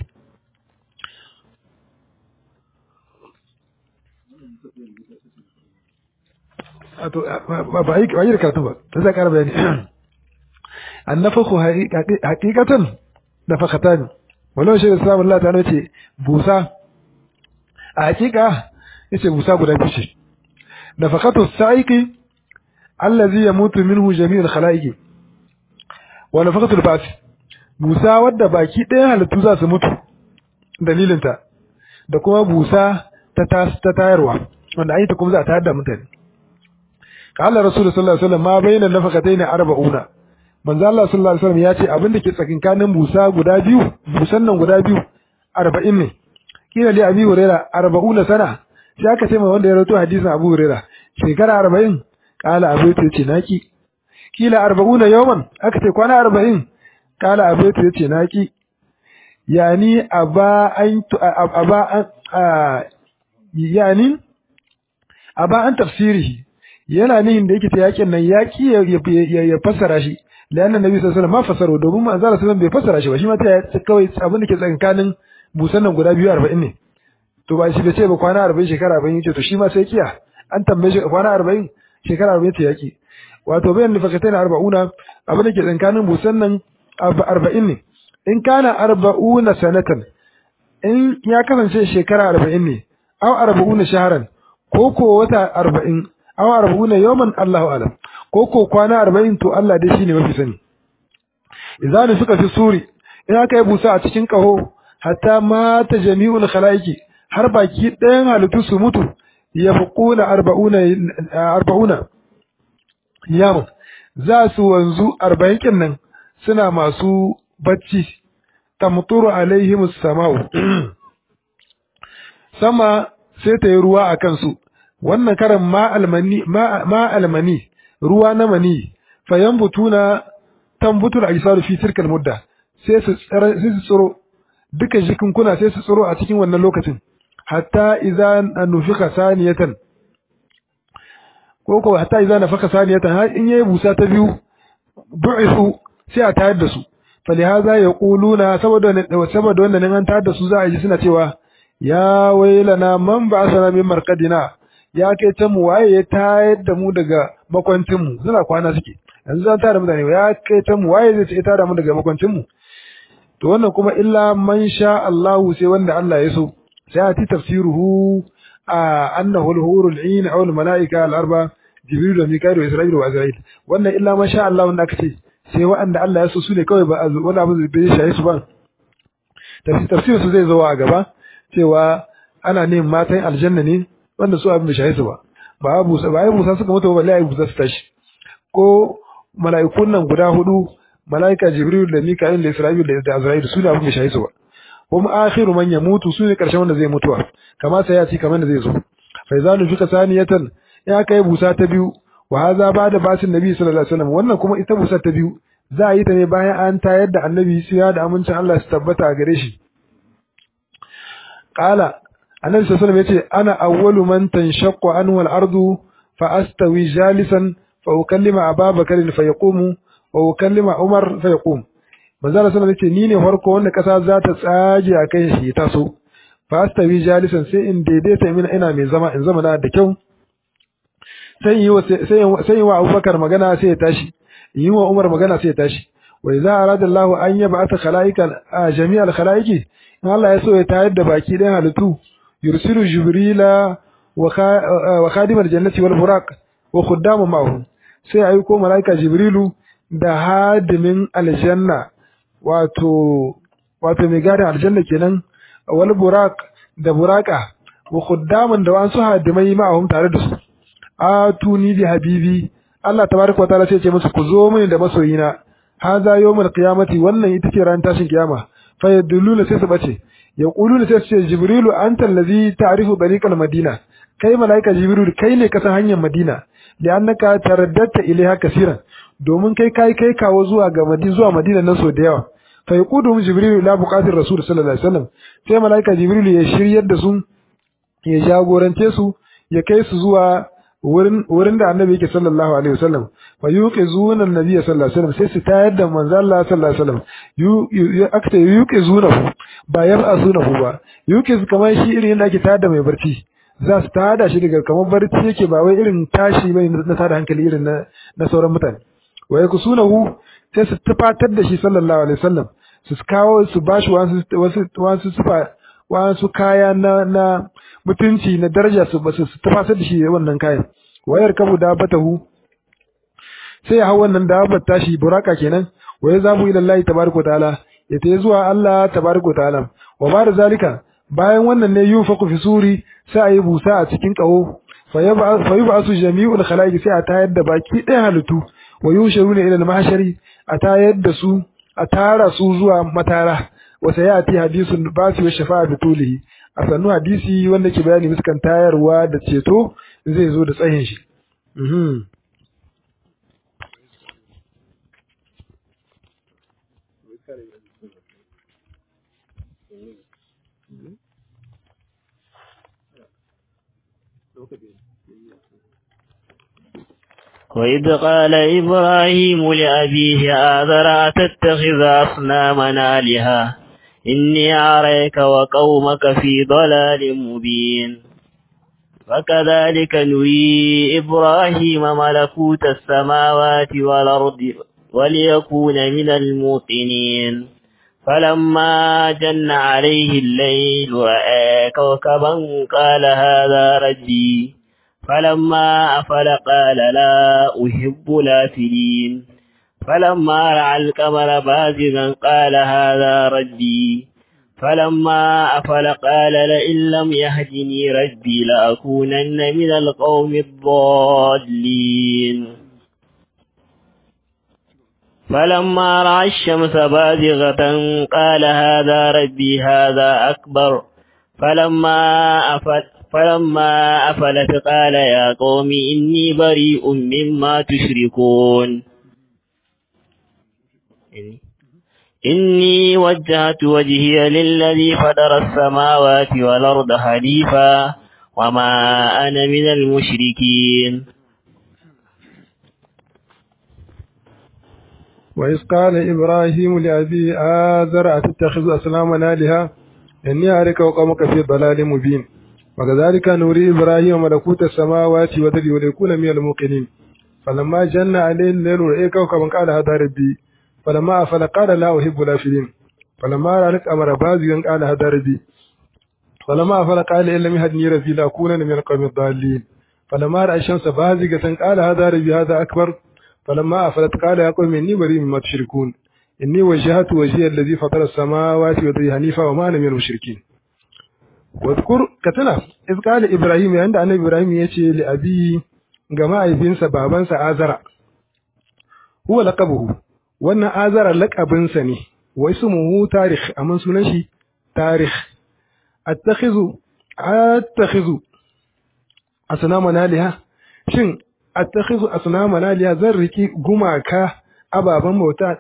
ato ba yi ba yi karatu ba ta zakar bayani annafakhu haqiqatan nafakatan wannan shi Islam Allah ta nace busa a hakika yace busa guda biyu ce nafaqatu sa'iqi allazi yamutu minhu jami'ul khalaiqi wa nafaqatu al-ba'th busa wadda baki ɗayan halittu za su mutu dalilin ta da kuma busa ta ta tayarwa wanda ayi ta kuma za ta tada mutane qala rasulullahi sallallahu alaihi wasallam ma bayna nafaqatayn arba'una manzo Allah sallallahu alaihi wasallam ya ce abinda ke tsakankanin busa guda biyu busan nan guda biyu arba'in ne kila li abi huraira arba'una sana sai aka ce mai wanda ya rawaito hadisin abu huraira shekara arba'in kala abu ta ce naki kila arba'una yawman aka ce kwana arba'in kala abaitu yace naki yani aba an aba an yani aba an tafsirihi yana nihin da yake ta yakin nan yaki ya fassara shi lannan nabi sallallahu alaihi wasallam ma fasaro domin manzo sallallahu alaihi wasallam bai fassara shi ba shi ma ta kawai abin da ke tsakanin busan nan guda biyu arba'in ne to ba shi da ce ba kwana arba'in shekara arba'in yace to shi ma sai kiya an tambaye shi kwana arba'in shekara arba'in ta yaki wato bayan nifakatain arba'una abin da ke tsakanin busan nan arba'in ne in kana arba'una sanatan in ya kasance shekara arba'in ne aw arba'una shahran ko ko wata arba'in aw arba'una yawman Allahu alam ko ko kwana arba'in to Allah dai shine mafi sani idan suka fi suri in aka yi busa a cikin kaho hatta mata jami'ul khalaiqi har baki ɗayan halittu su mutu ya fuquna arba'una arba'una yaman za su wanzu arba'in kin nan suna masu bacci tamturu alaihimus samau sama sai ta yi ruwa a kansu wannan karan ma almani ma almani ruwa na mani fayambutuna tambutul ajsaru fi tilkal mudda sai su sai su tsoro duka jikunkuna sai su tsoro a cikin wannan lokacin hatta idza nufika saniyatan ko ko hatta idza nafaka saniyatan har in yayi busa ta biyu bu'isu sai a tayar da su falihaza yaquluna saboda saboda wannan an tayar da su za a ji suna cewa ya wailana man ba'athana min marqadina ya kai ta mu waye ya tayar da mu daga makwancin mu suna kwana suke yanzu zan tayar da mutane ya kai ta mu waye zai tayar da mu daga makwancin mu to wannan kuma illa man sha Allahu sai wanda Allah ya so sai a ti tafsiruhu a annahu al-hurul 'ain aw al-mala'ika al-arba jibril da mikail wa isra'il wa azrail wannan illa man sha Allah wanda aka ce sai wanda Allah ya so su ne kawai ba wanda abu zai shaye su ba tafsir su zai zo a gaba cewa ana neman matan aljanna ne wanda su abin da shaye su ba ba abu ba ai musa suka mutu ba balle ai musa su tashi ko mala'ikun nan guda hudu mala'ika jibril da mikail da isra'il da azrail su ne abin da shaye su ba kuma akhiru man yamutu su ne karshen wanda zai mutuwa kama sai ya ci kamar da zai zo fa izanu fika saniyatan ya kai busa ta biyu wa hadha ba'da basin nabi sallallahu alaihi wasallam wannan kuma ita busa ta biyu za a yi ta ne bayan an tayar da annabi siya da amincin Allah su tabbata a gare shi qala annabi sallallahu alaihi wasallam yace ana awwalu man tanshaqqu anhu al-ardu fa astawi jalisan fa ukallima ababakar fa yaqumu wa ukallima umar fa yaqum manzo sallallahu alaihi wasallam ni ne farko wanda kasa za ta tsage a kai shi taso fa astawi jalisan sai in daidaita mina ina mai zama in zama na da kyau sai yi wa sai yi wa Abubakar magana sai ya tashi yi wa Umar magana sai ya tashi wa idza arada Allah an yab'atha khalaiqan jami'al khalaiqi in Allah ya so ya tayar da baki ɗayan halittu yursilu jibrila wa khadimal jannati wal buraq wa khuddamu ma'ahu sai ayi ko malaika jibrilu da hadimin aljanna wato wato mai gadin aljanna kenan wal buraq da buraka wa khuddaman da wasu hadimai ma'ahum tare da su atuni bi habibi Allah tabaraka wa ta'ala sai ce musu ku zo mini da masoyina hadha yawmul qiyamati wannan ita ce ran tashin kiyama fa yadulluna sai su bace yaquluna sai su ce jibrilu anta allazi ta'rifu tariqal madina kai malaika jibrilu kai ne kasan hanyar madina li'annaka taraddata ilaiha kaseeran domin kai kai kai kawo zuwa ga madina zuwa madina nan so da yawa fa yaqudu jibrilu ila buqatir rasul sallallahu alaihi wasallam sai malaika jibrilu ya shiryar da su ya jagorance su ya kai su zuwa wurin wurin da annabi yake sallallahu alaihi wasallam fa yuqizuna annabi sallallahu alaihi wasallam sai su tayar da manzo Allah sallallahu alaihi wasallam yu akta yuqizuna ba yab'asunahu ba yuqiz kamar shi irin yadda ake tayar da mai barci za su tada shi daga kamar barci yake ba wai irin tashi bane na tada hankali irin na na sauran mutane wa yakusunahu sai su tafatar da shi sallallahu alaihi wasallam su kawo su bashi wasu wasu wasu sufa wasu kaya na na mutunci na daraja su basu su tafasar da shi wannan kayan wayar kabu da batahu sai ya hawo wannan da tashi buraka kenan waye zamu ila Allah tabaaraka ta'ala ya tayi zuwa Allah tabaaraka ta'ala wa bar zalika bayan wannan ne yunfaku fi suri sai ayi busa a cikin kaho fa yub'asu jami'ul khalaiq sai a tayar da baki ɗaya halittu wa yusharuna ila al-mahshari a tayar da su a tara su zuwa matara wa sayati hadisun basi wa shafa'a bi tulihi a sannu hadisi wanda ke bayani miskan tayarwa da ceto zai zo da tsayin shi mhm وإذ قال إبراهيم لأبيه آذر أتتخذ أصنامنا آلهة إني أريك وقومك في ضلال مبين وكذلك نري إبراهيم ملكوت السماوات والأرض وليكون من الموقنين فلما جن عليه الليل رأى كوكبا قال هذا ربي فلما أفل قال لا أحب الآفلين فلما رأى القمر بازغا قال هذا ربي فلما أفل قال لئن لم يهدني ربي لأكونن من القوم الضالين فلما رأى الشمس بازغة قال هذا ربي هذا أكبر فلما أفل فلما أفلت قال يا قوم إني بريء مما تشركون إني وجهت وجهي للذي فطر السماوات والأرض حنيفا وما أنا من المشركين وإذ قال إبراهيم لأبيه آذر أتتخذ أصناما آلهة إني أراك وقومك في ضلال مبين وكذلك نري إبراهيم ملكوت السماوات والأرض وليكون من الموقنين فلما جن عليه الليل رأى كوكبا قال هذا ربي فلما أفل قال لا أحب الآفلين فلما رأى القمر بازغا قال هذا ربي فلما أفل قال إن لم يهدني ربي لأكونن من القوم الضالين فلما رأى الشمس بازغة قال هذا ربي هذا أكبر فلما أفلت قال يا قوم إني بريء مما تشركون إني وجهت وجهي الذي فطر السماوات والأرض حنيفا وما أنا من المشركين واذكر كتنا إذ قال إبراهيم عند أن إبراهيم يأتي لأبي جماعة بنس بابنس آزر هو لقبه وأن آزر لقب سني واسمه تاريخ أمن سنشي تاريخ أتخذ أتخذ أصناما آلهة شن أتخذ أصناما آلهة ذركي جمعك أبابا موتا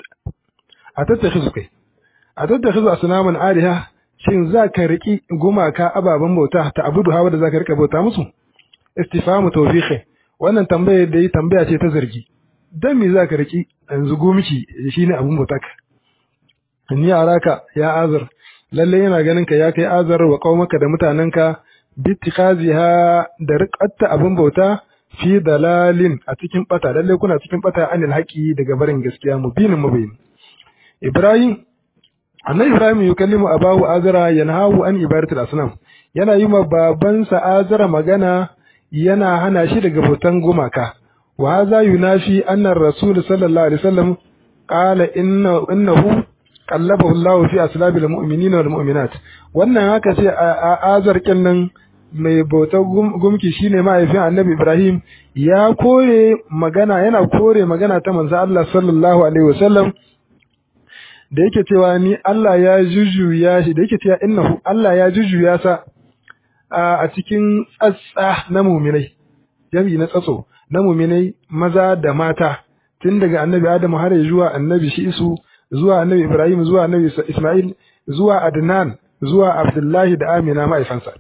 أتتخذ كي أتتخذ أصناما آلهة shin za ka riƙi gumaka ababen bauta ta abudu hawa da za ka riƙa bauta musu istifamu tawfiqi wannan tambayar da yi tambaya ce ta zargi dan me za ka riƙi yanzu gumki shine abun bauta ka ni araka ya azar lalle yana ganin ka ya kai azar wa qaumaka da mutananka bitikaziha da riqatta abun bauta fi dalalin a cikin bata lalle kuna cikin bata anil haqi daga barin gaskiya mubinin mubayin Ibrahim annabi Ibrahim yukallimu abahu azara yanhahu an ibadatul asnam yana yi ma babansa azara magana yana hana shi daga bautan gumaka wa hadha yunafi anna rasul sallallahu alaihi wasallam qala inna innahu qallabahu Allah fi aslabil mu'minina wal mu'minat wannan haka ce azar kinnan mai bautar gumki shine mahaifin annabi Ibrahim ya kore magana yana kore magana ta manzo Allah sallallahu alaihi wasallam da yake cewa ni Allah ya jujuya shi da yake cewa innahu Allah ya jujuya sa a cikin tsatsa na mu'minai jami'i na tsatso na mu'minai maza da mata tun daga annabi Adamu har zuwa annabi Shisu zuwa annabi Ibrahim zuwa annabi Isma'il zuwa Adnan zuwa Abdullahi da Amina maifansa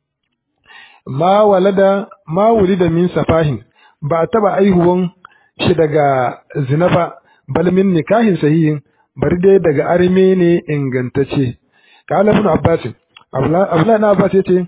ma walada ma wulida min safahin ba taba aihuwan shi daga zina ba bal min nikahin sahihin bari dai daga arme ne ingantacce kala ibn Abbas Abdullah ibn Abbas yace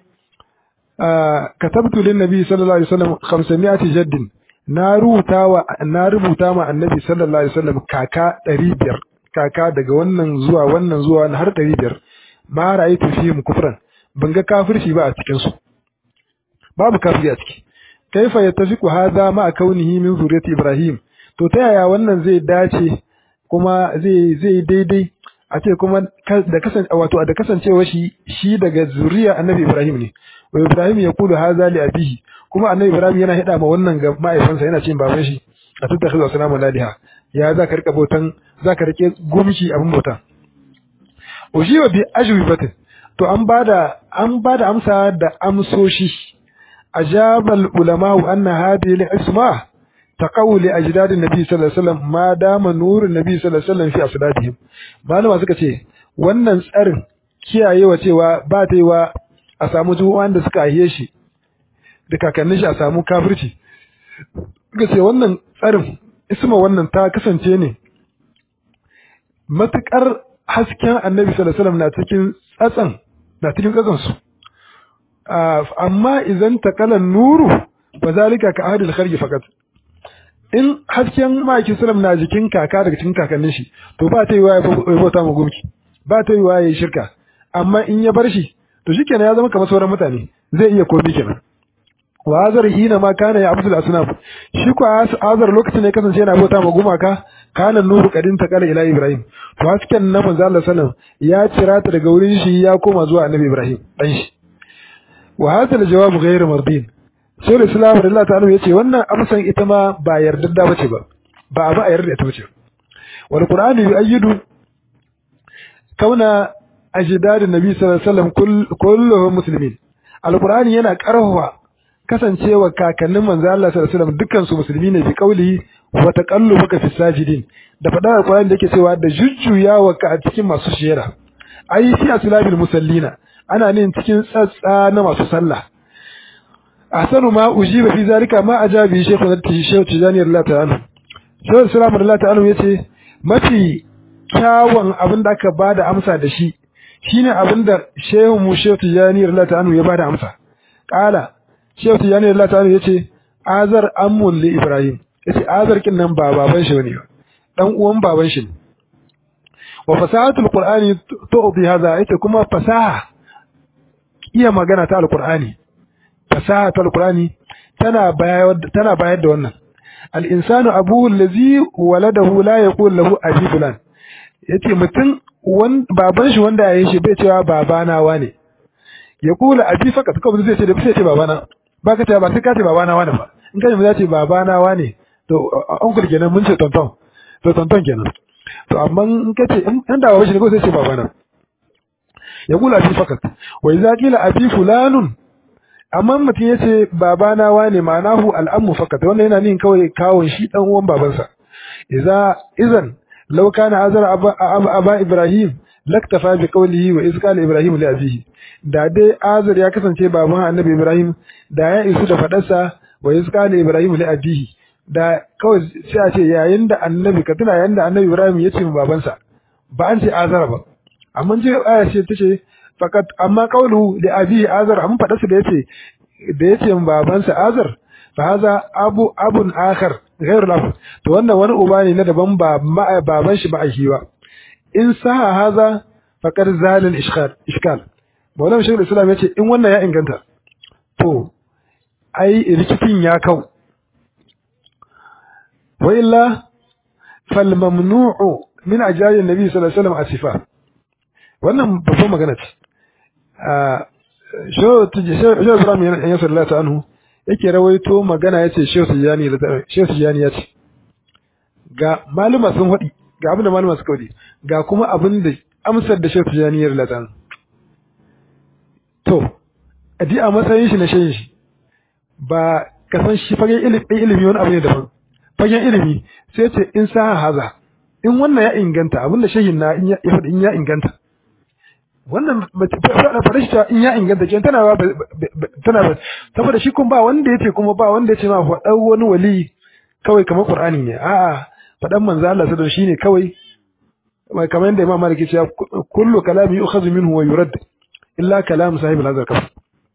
katabtu lin nabi sallallahu alaihi wasallam khamsami'ati jaddin na rubuta wa na rubuta ma annabi sallallahu alaihi wasallam kaka ɗari biyar kaka daga wannan zuwa wannan zuwa har ɗari biyar ma ra'aytu fihim kufran ban ga kafirci ba a cikin su babu kafiri a ciki kaifa yattafiqu hadha ma kaunihi min zuriyati ibrahim to ta yaya wannan zai dace kuma zai zai daidai a ce kuma da kasan wato da kasancewa shi shi daga zuriya annabi ibrahim ne wa ibrahim ya kulu hadha li abihi kuma annabi ibrahim yana hida ma wannan ga mahaifansa yana cin baban shi a tattakhidhu sanamu ladiha ya za ka rika bautan za ka rike gumshi abin bauta ujiba bi ajwibatin to an bada an bada amsa da amsoshi ajabal ulama anna hadhihi al-isma taqawli ajdad an-nabi sallallahu alaihi wasallam ma dama nurun nabi sallallahu alaihi wasallam fi asladihim malama suka ce wannan tsarin kiyayewa cewa ba ta yiwa a samu juwan da suka aiye shi da kakannin shi a samu kafirci ga ce wannan tsarin isma wannan ta kasance ne matukar hasken annabi sallallahu alaihi wasallam na cikin tsatsan na cikin tsatsan su amma idan taqala nuru fa zalika ka ahadil kharji fakat in hasken maki sallam na jikin kaka daga cikin kakannin shi to ba ta yi waye bauta mu gumki ba ta yi waye shirka amma in ya bar shi to shikenan ya zama kamar sauran mutane zai iya komi kenan wa azar hina ma kana ya abdul asnaf shi ko azar lokacin ne kasance yana bauta ma gumaka kana nuru kadin ta kala ila ibrahim to hasken na manzo Allah sallallahu ya cira ta daga wurin shi ya koma zuwa annabi ibrahim dan shi wa hadha aljawab ghayr mardin sai Islam Allah ta'ala yace wannan amsan ita ma ba yardadda bace ba ba ba a yarda ita bace wal qur'ani yu'ayyidu kauna ajdadun nabi sallallahu alaihi wasallam kulluhum muslimin alqur'ani yana karhawa kasancewa kakannin manzo Allah sallallahu alaihi wasallam dukkan su musulmi ne bi kauli wa taqallubuka fi sajidin da fadar alqur'ani da yake cewa da jujjuyawa ka a cikin masu shira ai fi aslabil musallina ana nin cikin tsatsa na masu sallah ahsanu ma ujiba fi zalika ma ajabi shaykhu zati shaykhu tijani Allah ta'ala shaykhu salamu Allah ta'ala yace mafi kyawun abin da aka bada amsa da shi shine abin da shehu mu shaykhu tijani Allah ta'ala ya bada amsa qala shaykhu tijani Allah ta'ala yace azar ammul li ibrahim yace azar kin nan ba baban shi bane dan uwan baban shi wa fasahatul qur'ani tu'ti hadha yace kuma fasaha iya magana ta alqur'ani fasaha ta alqur'ani tana bayar tana bayar da wannan al-insanu abuhu allazi waladahu la yaqul lahu abi fulan yace mutum wan baban shi wanda yayin shi bai cewa babana wane ya kula abi fakat kawai zai ce da sai ce babana baka ce ba sai ka ce babana wane ba in kaje mu zai ce babana wane to uncle kenan mun ce tonton to tonton kenan to amma in kace in da baban shi ne ko sai ce babana ya kula abi fakat wa idza qila abi fulanun amma mutum yace babana wane ma'anahu al'ammu fakat wannan yana nin kawai kawon shi dan uwan babansa idza idan law kana azar aba, aba ibrahim laktafa bi qawlihi wa iz qala ibrahim li abihi da dai azar ya kasance baban annabi ibrahim da ya isu da fadarsa wa iz qala ibrahim li abihi da kawai sai a ce yayin da annabi ka tuna yayin da annabi ibrahim ya ce babansa ba an ce azar ba amma je aya ce tace fakat amma qawluhu li abihi azar amma fadarsa da yace da yace babansa azar fa haza abu abun akhar ghairu lahu to wannan wani uba ne na daban ba baban shi ba a shi ba in saha haza faqad zal al ishkal ishkal Maulana Sheikh Islam yace in wannan ya inganta to ai rikicin ya kau wa illa fal mamnu'u min ajali nabi sallallahu alaihi wasallam asifa wannan babban magana ce a sho tuje sho Ibrahim yana sallallahu anhu yake rawaito magana yace Sheikh Tijani Sheikh Tijani yace ga maluma sun hadi ga abin da maluma suka hadi ga kuma abin da amsar da Sheikh Tijani ya rilata to adi a matsayin shi na shehin shi ba ka san shi fagen ilimi ilimi wani abu ne daban fagen ilimi sai ce in sa haza in wannan ya inganta abin da shehin na in ya fadi in ya inganta wannan farashta in ya inganta ke tana ba tana saboda shi kun ba wanda yace kuma ba wanda yace ma faɗa wani wali kawai kamar Qur'ani ne a'a faɗan manzo Allah sai shine kawai kamar yadda Imam Malik ya ce kullu kalami yu'khadhu minhu wa yurad illa kalam sahib al-hazar kaf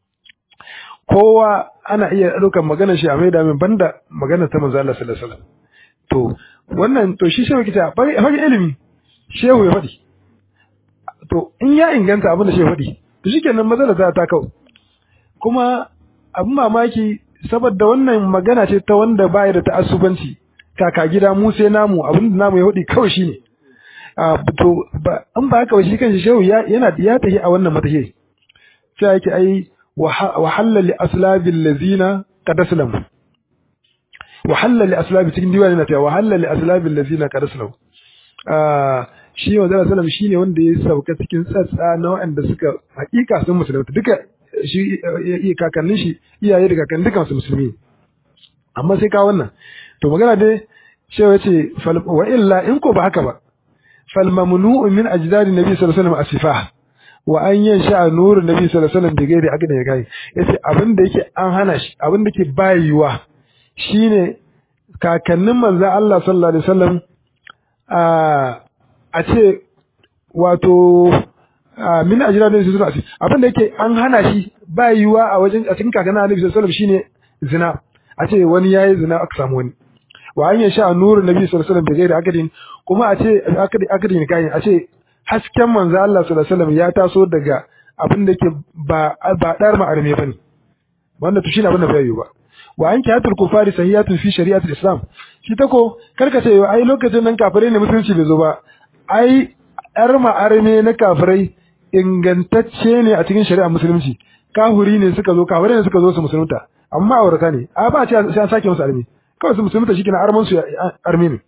kowa ana iya daukan maganar shi a maida min banda maganar ta manzo Allah sallallahu alaihi wasallam to wannan to shi shehu kita fage ilimi shehu ya faɗi to in ya inganta abin da shi faɗi to shikenan matsala ta ta kau kuma abin mamaki saboda wannan magana ce ta wanda baya da ta'assubanci kaka gida mu sai namu abin da namu ya faɗi kawai shine a to ba an ba haka shi kanshi shehu yana ya tafi a wannan matahi sai yake ai wa halal li aslabil ladina qad aslamu wa halal li aslabi cikin diwani na ta wa halal li aslabil ladina qad aslamu ah shi wa zalla sallam shine wanda ya sauka cikin tsatsa na waɗanda suka hakika sun musulunta duka shi kakannin shi iyaye da kakannin dukan su musulmi amma sai ka wannan to magana dai shewa yace wa illa in ko ba haka ba fal mamnu'u min ajdadi nabi sallallahu alaihi wasallam asifa wa an yansha nurun nabi sallallahu alaihi wasallam da gairi aka da kai yace abin da yake an hana shi abin da yake bayuwa shine kakannin manzo Allah sallallahu alaihi wasallam a a ce wato min ajira ne su zuwa abin da yake an hana shi bayuwa a wajen a cikin kakannin Annabi sallallahu alaihi wasallam shine zina a ce wani yayi zina aka samu wani wa an yansha nurun nabi sallallahu alaihi wasallam da gairi aka din kuma a ce aka aka din kai a ce hasken manzo Allah sallallahu alaihi wasallam ya taso daga abin da yake ba ba dar ma'arme bane wanda to shine abin da bai yi ba wa an kiyatul kufari sahiyatun fi shari'atul islam shi tako karka ce ai lokacin nan kafirai ne musulunci bai zo ba ai dar ma'arme na kafirai ingantacce ne a cikin shari'ar musulunci kahuri ne suka zo kafirai ne suka zo su musulunta amma aurata ne a ba ce sai an sake musu arme kawai su musulunta shi kina arman su arme ne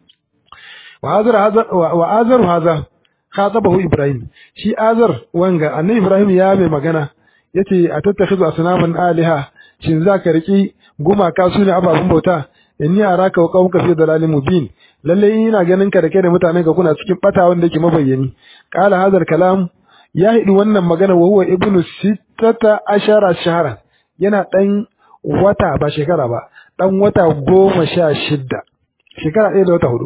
wa azar hazar wa azar hazar khatabahu Ibrahim shi azar wanga annabi Ibrahim ya mai magana yace a tattakhizu asnaman aliha shin zaka riki gumaka su ne ababun bauta inni araka wa qawmuka fi dalalin mubin lalle ina ganin ka da kai da mutanen ka kuna cikin bata wanda yake mabayyani qala hadal kalam ya hidi wannan magana wa huwa ibnu sittata ashara shahara yana dan wata ba shekara ba dan wata goma sha shidda shekara ɗaya da wata hudu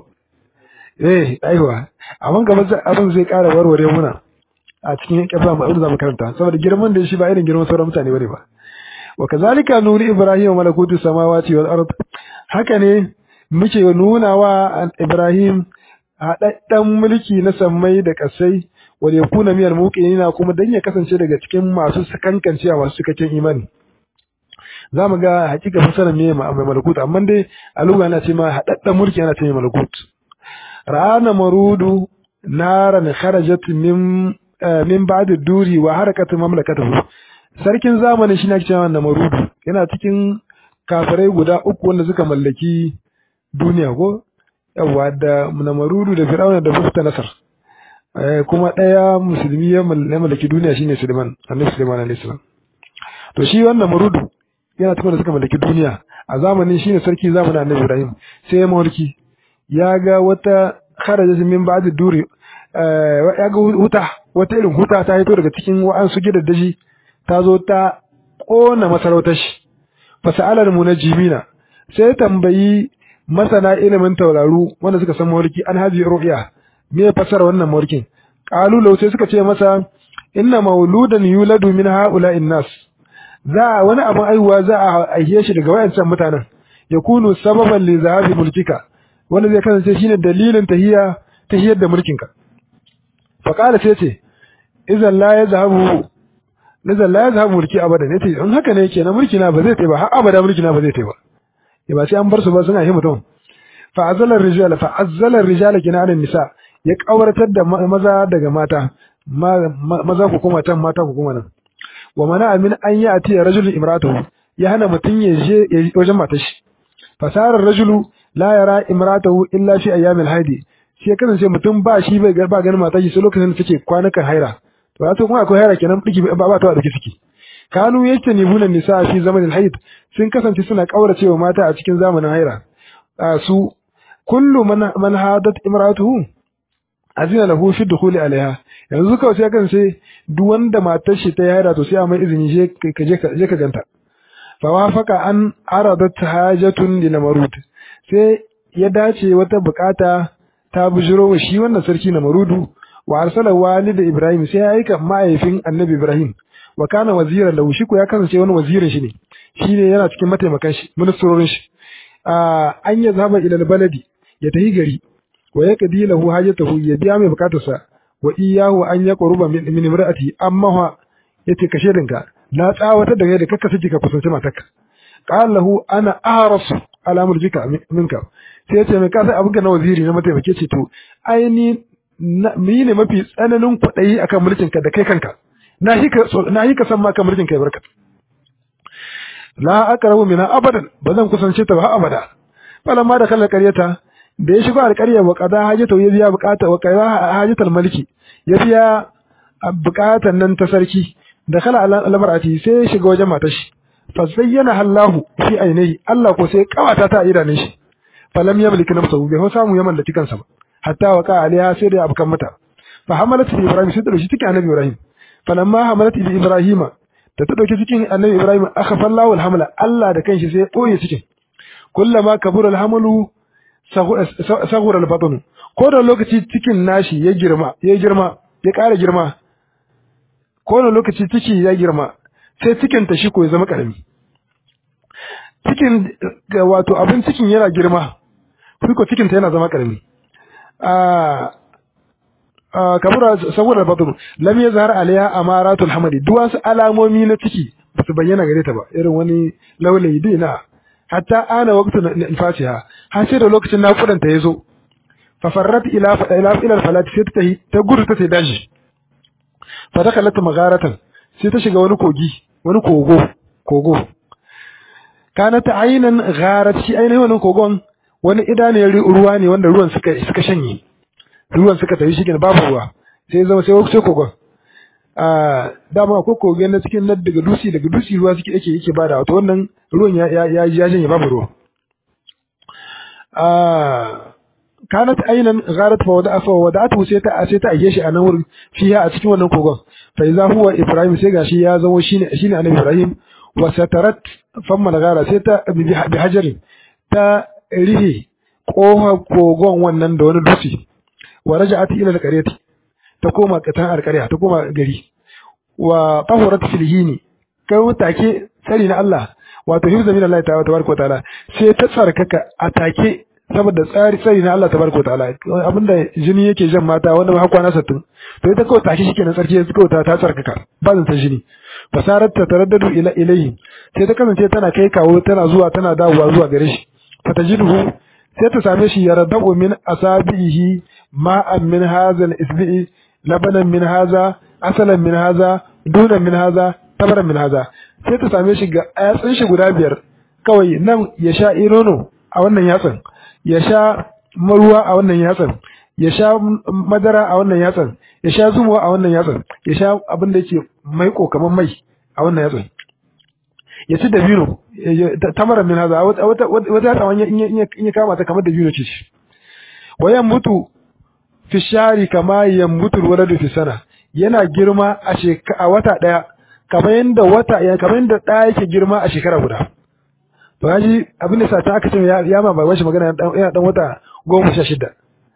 eh aiwa amma gaba abin zai ƙara warware muna a cikin kafa mu da zamu karanta saboda girman da shi ba irin girman sauran mutane bane ba wa kazalika nuri ibrahim malakutu samawati wal ard haka ne muke nuna wa ibrahim hadaddan mulki na sammai da kasai wa yakuna miyal muqinina kuma dan ya kasance daga cikin masu sakankancewa masu cikakken imani zamu ga hakika fasaran me mai malakutu amma dai a lugha na ce ma hadaddan mulki yana ce malakut ra'ana marudu naran kharajat min min ba'd duri wa harakat mamlakatuhu sarkin zamanin shi ne cewa na marudu yana cikin kafirai guda uku wanda suka mallaki duniya ko yawa da na marudu da fir'auna da bufta nasar kuma daya musulmi ya mallaki duniya shine Suleiman annabi Suleiman alayhi salam to shi wannan marudu yana cikin da suka mallaki duniya a zamanin shine sarki zamanin annabi Ibrahim sai ya mulki ya ga wata kharaja min ba'd duri ya ga huta wata irin huta ta fito daga cikin wa'ansu gidaddaji ta zo ta kona masarautar shi fasalar munajjimina sai tambayi masana ilimin tauraru wanda suka san mawarki an haji ru'ya me fasara wannan mawarkin qalu law sai suka ce masa inna mauludan yuladu min ha'ula'in nas za wani abin aihuwa za a aihe shi daga wayancan mutanen yakunu sababan li zahabi mulkika wanda zai kasance shine dalilin tahiyya tahiyar da mulkinka fa qala sai ce idan la yazhabu idan la yazhabu mulki abadan yace in haka ne kenan mulki na ba zai tai ba har abada mulki na ba zai tai ba ya ba sai an bar su ba suna yi mutum fa azala ar-rijal fa azala ar-rijal kina an nisa ya kawartar da maza daga mata maza ku kuma tan mata ku kuma nan wa mana amin an yi atiya rajulun imratuhu ya hana mutun ya je wajen matar shi fasarar rajulu la yara imratahu illa fi ayyamil haidi shi kasance mutum ba shi bai ba ganin matar shi sai lokacin da take kwanakan haira to ya to kuma akwai haira kenan diki ba ba ta dake ciki kanu yastani bunan nisa fi zamanin haid sun kasance suna kauracewa mata a cikin zamanin haira su kullu man man hadat imratuhu azina lahu fi dukhuli alaiha yanzu kawai sai kasance duk wanda matar shi ta haira to sai a mai izini je ka je ka je ka ganta fa wafaka an aradat hajatun li namrud sai ya dace wata bukata ta bujiro wa shi wannan sarki na marudu wa arsala walid ibrahim sai ya aika mahaifin annabi ibrahim wa kana waziran lahu shi ko ya kasance wani wazirin shi ne shine yana cikin mataimakan shi ministrorin shi an ya zaba ila baladi ya tahi gari wa ya kadi lahu hajatahu ya biya mai bukatarsa wa iyahu an ya quruba min min imraati amma ha yace kashe dinka na tsawata da kai da kakka saki ka kusanci matarka qala lahu ana ahrasu ala murjika minka sai yace mai kasa abin na waziri na mataimake ce to ai ni mi ne mafi tsananin kuɗi akan mulkin ka da kai kanka na hika na hika san ma kan mulkin kai barka la aqrabu mina abadan bazan kusance ta ba abada falamma da kallon qaryata da ya shigo alƙarya wa qada hajata ya biya bukata wa qada hajatal maliki ya biya bukatan nan ta sarki da kala al-mar'ati sai ya shiga wajen matar shi fa zayyana Allahu fi ainihi Allah ko sai kawata ta idanun shi falam yamlik nafsuhu bai ho samu ya mallaki kansa ba hatta waqa aliya sai da abukan mata fa hamalat ibrahim sai da shi take annabi ibrahim falamma hamalat bi ibrahima da ta dauki cikin annabi ibrahim aka fallahu alhamla Allah da kanshi sai ya boye cikin kullama kabura alhamlu saghura albatn ko da lokaci cikin nashi ya girma ya girma ya ƙara girma ko da lokaci ciki ya girma sai cikin ta shi ko ya zama karami cikin wato abin cikin yana girma ko cikin ta yana zama karami a kabura saboda batun lam yazhar alaiha amaratul hamadi duwasu alamomi na ciki ba su bayyana gare ta ba irin wani laulayi dina hatta ana waqtu nifasiha har sai da lokacin nakudan ta yazo fa farrat ila ila ila falati sai ta ta gudu ta sai daji fa dakalat magharatan sai ta shiga wani kogi wani kogo kogo kana ta ainan gharat shi ainihin wannan kogon wani idaniyar ruwa ne wanda ruwan suka suka shanye ruwan suka tafi shi babu ruwa sai zama sai sai kogon a dama ko kogen na cikin nan daga dusi daga dusi ruwa suke yake yake bada wato wannan ruwan ya ya ya janye babu ruwa a kanat ainan gharat fa wada fa wada'atu sai ta sai ta aje shi a nan wurin fiya a cikin wannan kogon fa iza huwa ibrahim sai gashi ya zama shine shine annabi ibrahim wa satarat famma gara sai ta bi hajarin ta rihi koha kogon wannan da wani dusi wa raja'at ila al-qaryati ta koma katan al-qarya ta koma gari wa tahurat fil hini kai take tsari na Allah wato hifza min Allah tabaraka wa ta'ala sai ta tsarkaka a take saboda tsari tsari na Allah tabaraka wa ta'ala abinda jini yake jan mata wanda ba hakwa na sattin to ita kawai take shikenan tsarki sai kawai ta tsarkaka ba zan ta jini fasarat ta taraddadu ila ilayhi sai ta kasance tana kai kawo tana zuwa tana dawowa zuwa gare shi fatajiduhu sai ta same shi yaradu min asabihi ma'an min hadha al-isbi'i labanan min hadha asalan min hadha dunan min hadha tabaran min hadha sai ta same shi ga yatsun shi guda biyar kawai nan ya sha irono a wannan yatsan ya sha maruwa a wannan yatsan ya sha madara a wannan yatsan ya sha zumuwa a wannan yatsan ya sha abin da yake maiko kaman mai a wannan yatsan ya ci dabino tamara min haza wata wata tsawon in ya kama ta kamar dabino ce wayan mutu fi shari kama yambutu waladu fi sana yana girma a a wata daya kamar yanda wata ya kamar yanda da yake girma a shekara guda to haji abin da sa ta aka ce ya ma bai shi magana yana dan wata goma sha shida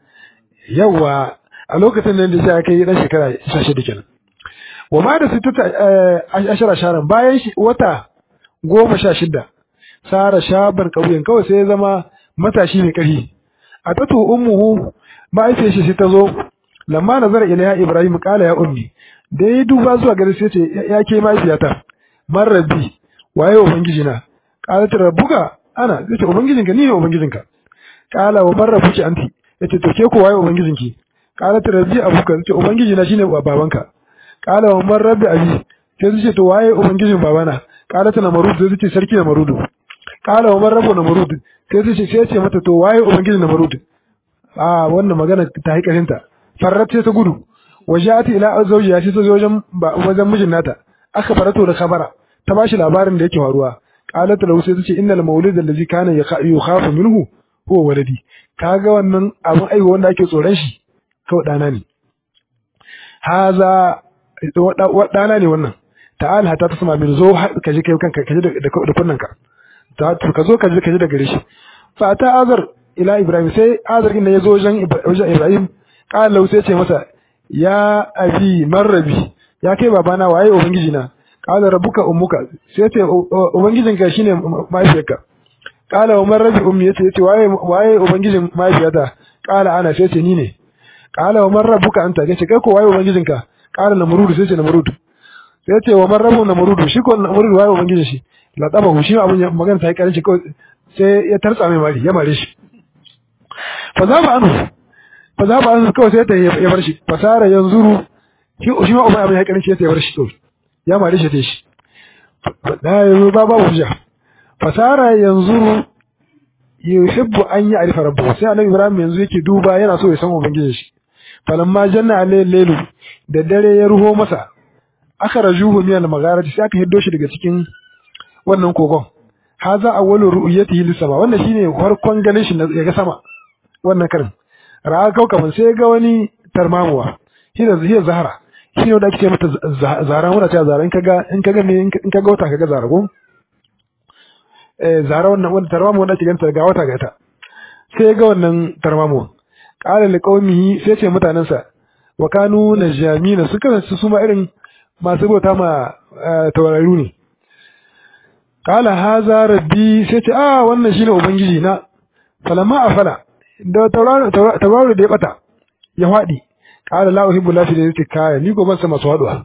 yawa a lokacin nan da sai kai dan shekara sha shida kenan wa ma da sittata ashara sharan bayan shi wata goma sha shida sara shaban kauyen kawai sai ya zama matashi mai ƙarfi a tatu ummuhu ma'aifiyar shi sai ta zo lamma nazara ilaiha ibrahim qala ya ummi da ya duba zuwa gare sai ce ya ke mahaifiyata man rabbi waye ubangiji na qalat rabbuka ana yace ubangijinka ni ne ubangijinka qala wa man rabbuki anti yace to ke ko waye ubangijinki qalat rabbi abuka yace ubangiji na shine babanka qala wa man rabbi abi sai yace to waye ubangijin babana qalat na marud sai yace sarki na marudu qala wa man rabbu na marud sai yace sai yace mata to waye ubangijin na marud a wannan magana ta haikarinta farrat sai ta gudu wajati ila zawjiya sai ta zo wajen wajen mijin nata aka farato da khabara ta bashi labarin da yake faruwa qalat lahu sai tace innal mawlid allazi kana yukhafu minhu huwa waladi kaga wannan abun aiwa wanda ake tsoron shi kawai dana ne haza dana ne wannan ta'al hatta tasma min zo ka ji kai kanka ka ji da kunnanka ta ka zo ka ji ka ji da gare shi fa ta azar ila ibrahim sai azar inda yazo wajen ibrahim qala lahu sai ce masa ya abi marrabi ya kai babana waye ubangiji na qala rabbuka ummuka sai ce ubangijinka shine mahaifiyarka qala wa marrabi ummi yace yace waye waye ubangijin mahaifiyata qala ana sai ce ni ne qala wa marrabuka anta yace kai ko waye ubangijinka qala namrud sai ce namrud sai ce wa marrabu namrud shi ko namrud waye ubangijin shi la taba shi abun magana ta yi karin ko sai ya tartsa mai mari ya mare shi fa za ba anu fa za ba anu kawai sai ta ya bar shi fasara yanzuru shi shi ma abun ya karin shi sai ya bar shi to ya mare shi ta shi da yanzu ba ba hujja fasara yanzuru yuhibbu an ya'rifa rabbahu sai annabi ibrahim yanzu yake duba yana so ya san ubangijin shi falamma janna alayhi laylu da dare ya ruho masa aka rajuhu min al-magharati sai aka hiddo shi daga cikin wannan kogon haza awwalu ru'yatihi lis-sama wannan shine farkon ganin shi ya ga sama wannan karin ra'a kaukaban sai ga wani tarmamuwa shi da zahira zahara shine wanda ake ce mata zara muna cewa zara in kaga in kaga me in kaga wata kaga zara ko eh zara wannan wanda tarmamu wanda ake ganta ga wata ga ta sai ga wannan tarmamu qala liqaumihi sai ce mutanansa wa kanu najamina suka su suma irin masu bauta ma tauraru ne qala haza rabbi sai ce ah wannan shine ubangiji na falamma afala da tauraro tauraro da ya bata ya fadi qala la uhibbu la fi kaya ni go ban sa masu haduwa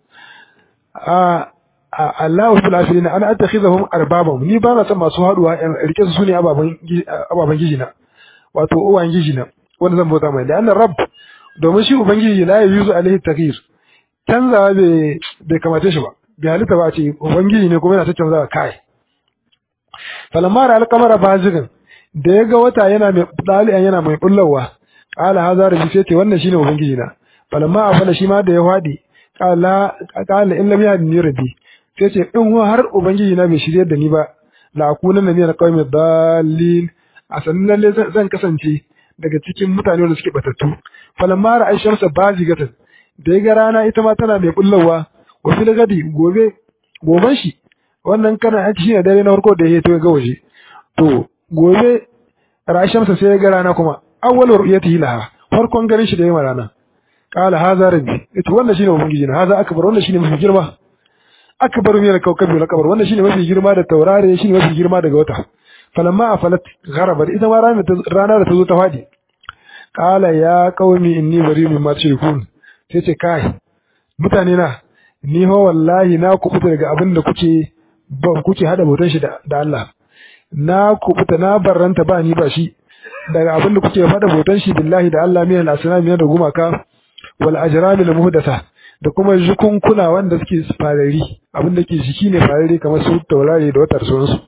a Allah uhibbu la fi ana attakhidhum arbabam ni ba na san masu haduwa rike su ne ababan ababan gijina wato uwan gijina wanda zan bauta mai da annar rabb domin shi ubangiji la yuzu alaihi takir canzawa bai bai kamace shi ba bai halitta ba ce ubangiji ne kuma yana ta canzawa kai falamma ra alqamara bazigan da yaga wata yana mai dalian yana mai bullawa qala hadha rabbi sai ce wannan shine ubangiji na falamma afala shi ma da ya fadi qala qala in lam yahdini rabbi sai ce in har ubangiji na bai shirye da ni ba la akuna min alqawmi dallin asan lalle zan kasance daga cikin mutane wanda suke batattu falamma ra aishamsa bazigatan da ya ga rana ita ma tana mai bullawa wa fil gadi gobe goban shi wannan kana aiki shine dare na farko da ya to ga waje to gobe rashamsa sai ya ga rana kuma awwal ru'yatihi laha farkon garin shi da yayin rana qala hadha rabbi ita wannan shine ubangiji na hadha akbar wannan shine mafi girma akbar min al-kawkab wal akbar wannan shine mafi girma da taurare shine mafi girma daga wata falamma afalat gharabat ita ma rana rana da ta zo ta fadi qala ya qaumi inni bari mimma tushrikun sai ce kai mutane na ni ho wallahi na kubuta daga abin da kuke ba kuke hada bautan shi da Allah na kubuta na barranta ba ni ba shi daga abin da kuke hada bautan shi billahi da Allah min al-asnam da gumaka wal ajram al muhdatha da kuma jukunkuna wanda suke farari abin da ke jiki ne farari kamar su taurari da watar sunsu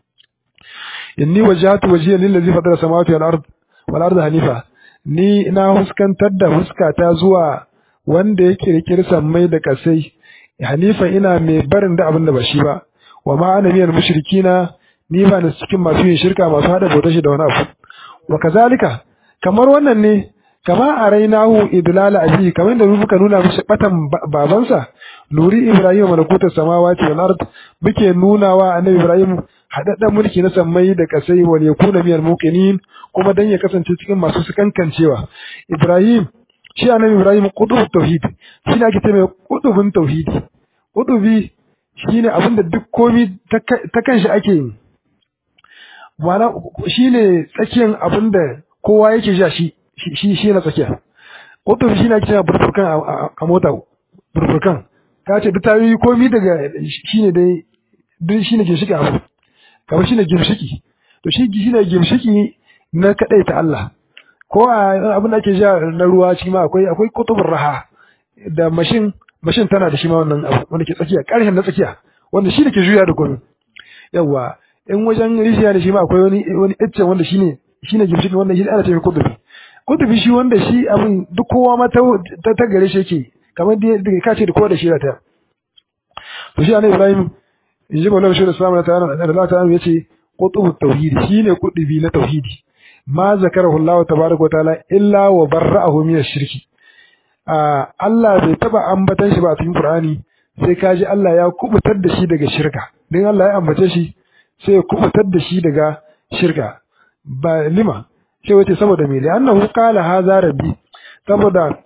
inni wajhatu wajhiya lillazi fatara samawati wal ard wal ard hanifa ni na huskantar da huskata zuwa wanda yake rike sammai da kasai hanifa ina mai barin da abin da ba shi ba wa ma ana minal mushrikina ni ba na cikin masu yin shirka masu hada bautar shi da wani abu wa kazalika kamar wannan ne kama arainahu idlala abi kamar da muka nuna mishi batan babansa nuri ibrahim malakutus samawati wal ard muke nuna wa annabi ibrahim hadaddan mulki na sammai da kasai wal yakuna minal muqinin kuma dan ya kasance cikin masu sukankancewa ibrahim shi annabi ibrahim qutubut tauhid shi ne ake ce mai qutubun tauhidi qutubi shine abinda duk komai ta kanshi ake yi wala shine tsakiyan abinda kowa yake ja shi shi shi na tsakiya qutubi shine ake cewa burfurkan a mota burfurkan ka ce duk tayi komai daga shine dai duk shine ginshiki abu kamar shine ginshiki to shi shine ginshiki na kadaita Allah ko abin da ake ja na ruwa shi ma akwai akwai kutubur raha da mashin mashin tana da shi ma wannan abu wanda ke tsakiya ƙarshen na tsakiya wanda shi da ke juya da komai yawa in wajen rijiya da shi ma akwai wani wani icce wanda shine shine gimshikin wanda shi ana cewa kutubi kutubi shi wanda shi abin duk kowa ma ta ta gare shi yake kamar da ka ce da kowa da shi ta to shi annabi Ibrahim inji Maulana Shehu Islam ta'ala da Allah ta'ala yace qutubut tauhid shine kutubi na tauhidi ma zakarahu Allah tabaaraka wa ta'ala illa wa barra'ahu min ash-shirki Allah bai taba ambatan shi ba a cikin Qur'ani sai kaji Allah ya kubutar da shi daga shirka dan Allah ya ambace shi sai ya kubutar da shi daga shirka ba lima sai wace saboda me annahu qala hadha rabbi saboda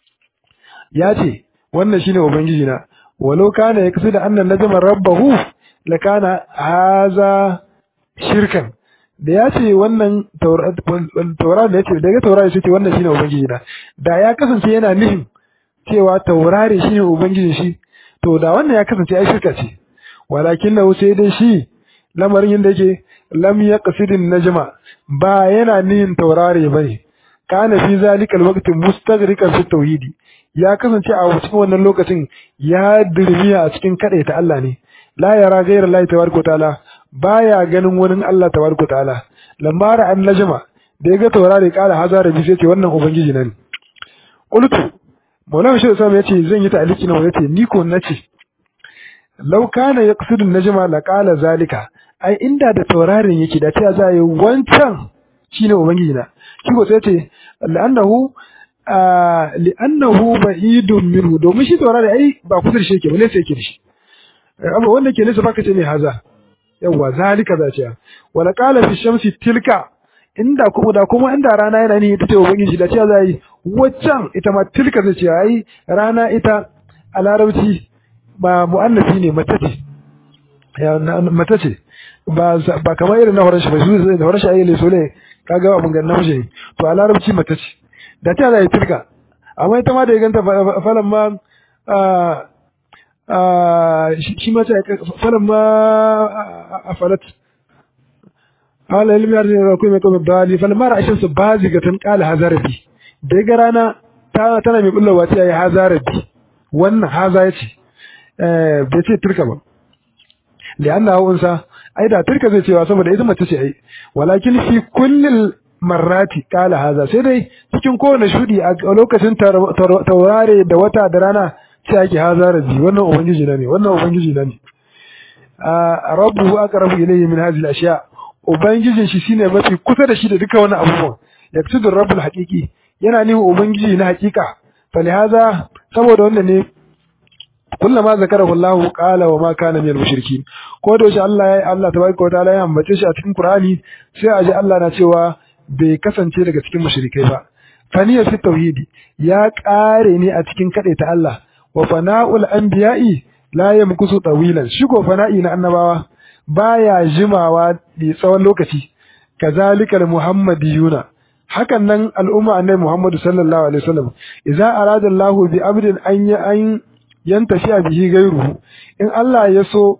ya ce wannan shine ubangiji na walau kana yaksu da annan najma rabbahu lakana hadha shirkan da ya ce wannan taurari da ya ce daga taurari shi ce wannan shine ubangiji na da ya kasance yana nufin cewa taurari shine ubangiji shi to da wannan ya kasance ai shirka ce walakin na sai dai shi lamarin yanda yake lam yaqsidin najma ba yana nihin taurari bane kana fi zalikal waqti mustaghriqan fi tauhidi ya kasance a cikin wannan lokacin ya dirmiya a cikin kadaita Allah ne la yara ghayra Allah tabaraka ta'ala baya ganin wani Allah tabaraka ta'ala lamma ra an najma da yaga taurari kala hazara bi sai ce wannan ubangiji nan qultu Maulana Shehu Islam yace zan yi ta'aliki na yace ni ko nace law kana yaqsidu najma la qala zalika ai inda da taurarin yake da ta zai wancan shine ubangiji na shi ko sai yace la'annahu li'annahu ba'idun minhu domin shi taurari ai ba kusa da shi yake ba ne sai yake da shi amma wanda ke nesa baka ce mai haza yawa zalika zaciya wala qala fi shamsi tilka inda kuma da kuma inda rana yana ni ita ce ubangiji da cewa zai waccan ita ma tilka zai ce ai rana ita a larabci ba mu'annafi ne mace ce ya mace ce ba ba kamar irin na horon shi ba su da horon shi ayi le sole kaga abun ganna mace to a larabci mace ce da ta zai tilka amma ita ma da ya ganta falan ma shi ma ta falan ma afalat ala ilmi arzi da kuma kuma dali falan ma ra'ashin su bazigatan qala hazarabi da ga rana ta tana mai bullawa ta yi hazarabi wannan haza yace eh bai ce tilka ba lianna unsa ai da tilka zai cewa saboda ita mace ce ai walakin fi kullil marrati kala haza sai dai cikin kowane shudi a lokacin taurare da wata da rana sai ake haza rabbi wannan ubangiji na ne wannan ubangiji na ne a rabbu aqrabu ilayhi min hadhihi al-ashya ubangijin shi shine mafi kusa da shi da duka wannan abubuwan yaktudu rabbul haqiqi yana ne ubangiji na hakika falihaza saboda wannan ne kullama zakarahu Allah qala wa ma kana minal mushrikin ko da shi Allah ya Allah tabaraka wa ta'ala ya ambace shi a cikin Qur'ani sai a ji Allah na cewa bai kasance daga cikin mushrikai ba faniya fi tauhidi ya kare ne a cikin ta Allah wa fana'ul anbiya'i la yamkusu tawilan shi ko fana'i na annabawa baya jimawa da tsawon lokaci kazalika muhammadiyuna hakan nan al'umma annabi Muhammad sallallahu alaihi wasallam idza arada Allah bi abdin an ya an yantafi bihi gairuhu in Allah ya so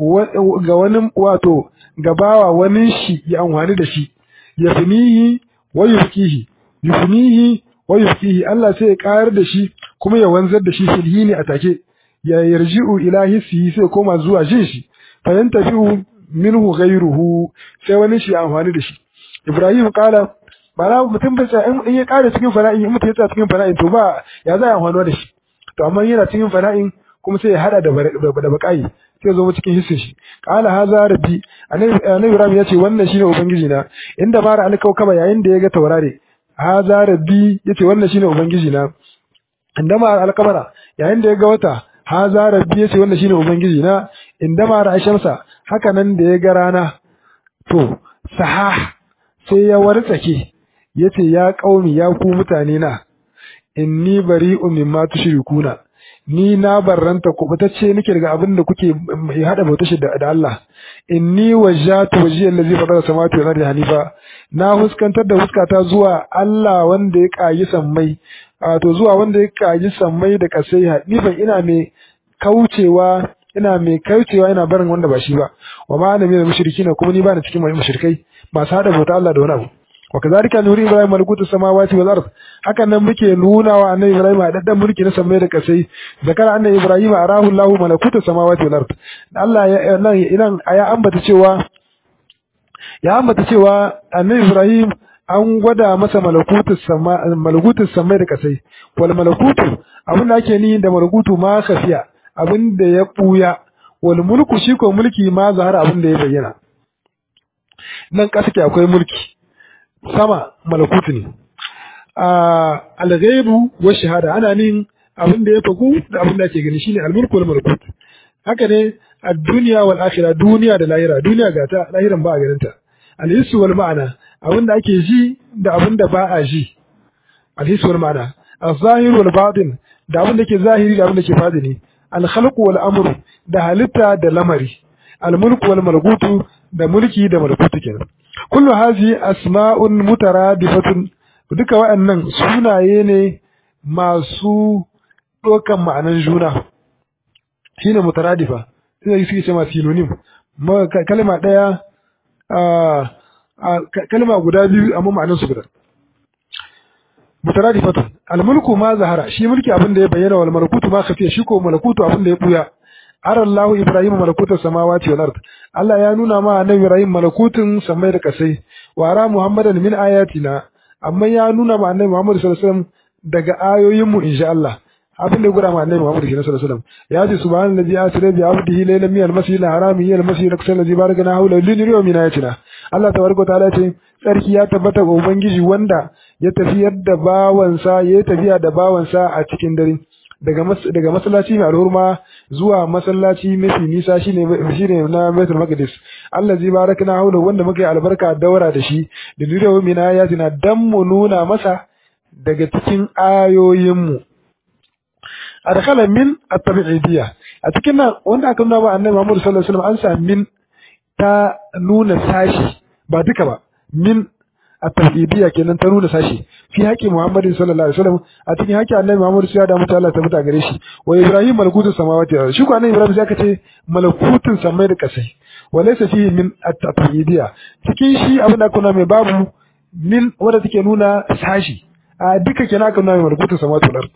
ga wani wato gabawa wani shi ya amfani da shi yafnihi wa yufkihi yufnihi wa yufkihi Allah sai ya karar da shi kuma ya wanzar da shi filhini a take ya yarji'u ila hissi sai koma zuwa jin shi fa yantafi minhu ghayruhu sai wani shi ya amfani da shi Ibrahim kala bara mutum bai in ya kare cikin fara'in in mutum ya tsaya cikin fara'in to ba ya za ya amfani da shi to amma yana cikin fara'in kuma sai ya hada da da bakai sai zo cikin hissin shi qala haza rabbi annabi Ibrahim yace wannan shine ubangiji na inda bara alkaukaba yayin da yaga taurare haza rabbi yace wannan shine ubangiji na inda ma alqamara yayin da yaga wata haza rabbi yace wannan shine ubangiji na inda ma ra'ashamsa haka nan da yaga rana to sahah sai ya wartsake yace ya kaumi ya ku mutane na inni bari'un mimma tushrikuna ni na barranta kubutacce nake daga abin da kuke hada bauta shi da Allah inni wajjatu wajhi allazi fatara samawati wal ardi hanifa na huskantar da huskata zuwa Allah wanda ya kayi sammai to zuwa wanda ya kayi sammai da kasai hanifan ina mai kaucewa ina mai kaucewa ina barin wanda ba shi ba wa ma ana min mushrikina kuma ni ba na cikin mushrikai masu hada bauta Allah da wani abu وكذلك نوري إبراهيم ملكوت السماوات والأرض haka nan muke nuna wa annabi Ibrahim a daddan mulki na sammai da kasai zakara annabi Ibrahim arahu Allahu malakut as-samawati wal ard Allah ya nan idan ya ambata cewa ya ambata cewa annabi Ibrahim an gwada masa malakutus sama malakutus sammai da kasai wal malakutu abin da ake ni da malakutu ma khafiya abin da ya buya wal mulku shi ko mulki ma zahara abin da ya bayyana nan kasake akwai mulki sama malakutu ne al-ghaibu wa shahada ana nin abin da ya fagu da abin da ake gani shine al-mulku wal malakut haka ne ad-dunya wal akhirah duniya da lahira duniya ga ta lahiran ba a ganin ta al-hissu wal ma'ana abin da ake ji da abin da ba a ji al-hissu wal ma'ana az-zahir wal batin da abin da ke zahiri da abin da ke batini al-khalqu wal amru da halitta da lamari al-mulku wal malakutu da mulki da malakutu kenan kullu hazi asma'un mutaradifatun duka waɗannan sunaye ne masu dokan ma'anan juna shine mutaradifa sai su ce ma synonym kalma daya kalma guda biyu amma ma'anan su guda mutaradifatun almulku ma zahara shi mulki abin da ya bayyana wal malakutu ma khafiya shi ko malakutu abin da ya buya ara Allahu Ibrahim malakutu samawati wal ard Allah ya nuna ma annabi Ibrahim malakutun samai da kasai wa ara Muhammadan min ayatina amma ya nuna ma annabi Muhammad sallallahu alaihi wasallam daga ayoyin mu insha Allah abin da ya gura ma annabi Muhammad sallallahu alaihi wasallam ya ce subhanallazi asra bi abdihi laylan min al-masjid al-haram ila al-masjid al-aqsa alladhi barakna hawla linuriya min ayatina Allah tabaraka ta'ala ce sarki ya tabbata ga ubangiji wanda ya tafiyar da bawansa ya tafiya da bawansa a cikin dare daga daga masallaci mai alhurma zuwa masallaci mafi nisa shine shine na Baitul Maqdis allazi barakna hawla wanda muka yi albarka daura da shi da duniya min ayatina dan mu nuna masa daga cikin ayoyinmu adkhala min at-tabi'idiyya a cikin nan wanda aka nuna ba annabi Muhammad sallallahu alaihi wasallam an sa min ta nuna sashi ba duka ba min at-tabi'idiyya kenan ta nuna sashi fi haƙi Muhammadin sallallahu alaihi wasallam a cikin haƙi annabi Muhammad sai da mutu Allah ta muta gare shi wa Ibrahim malakutun samawati wal shi ko annabi Ibrahim sai aka ce malakutun samai da kasai wa laysa fihi min at-tabi'idiyya cikin shi abin da kuna mai babu min wanda take nuna sashi a duka kenan aka nuna mai malakutun samawati wal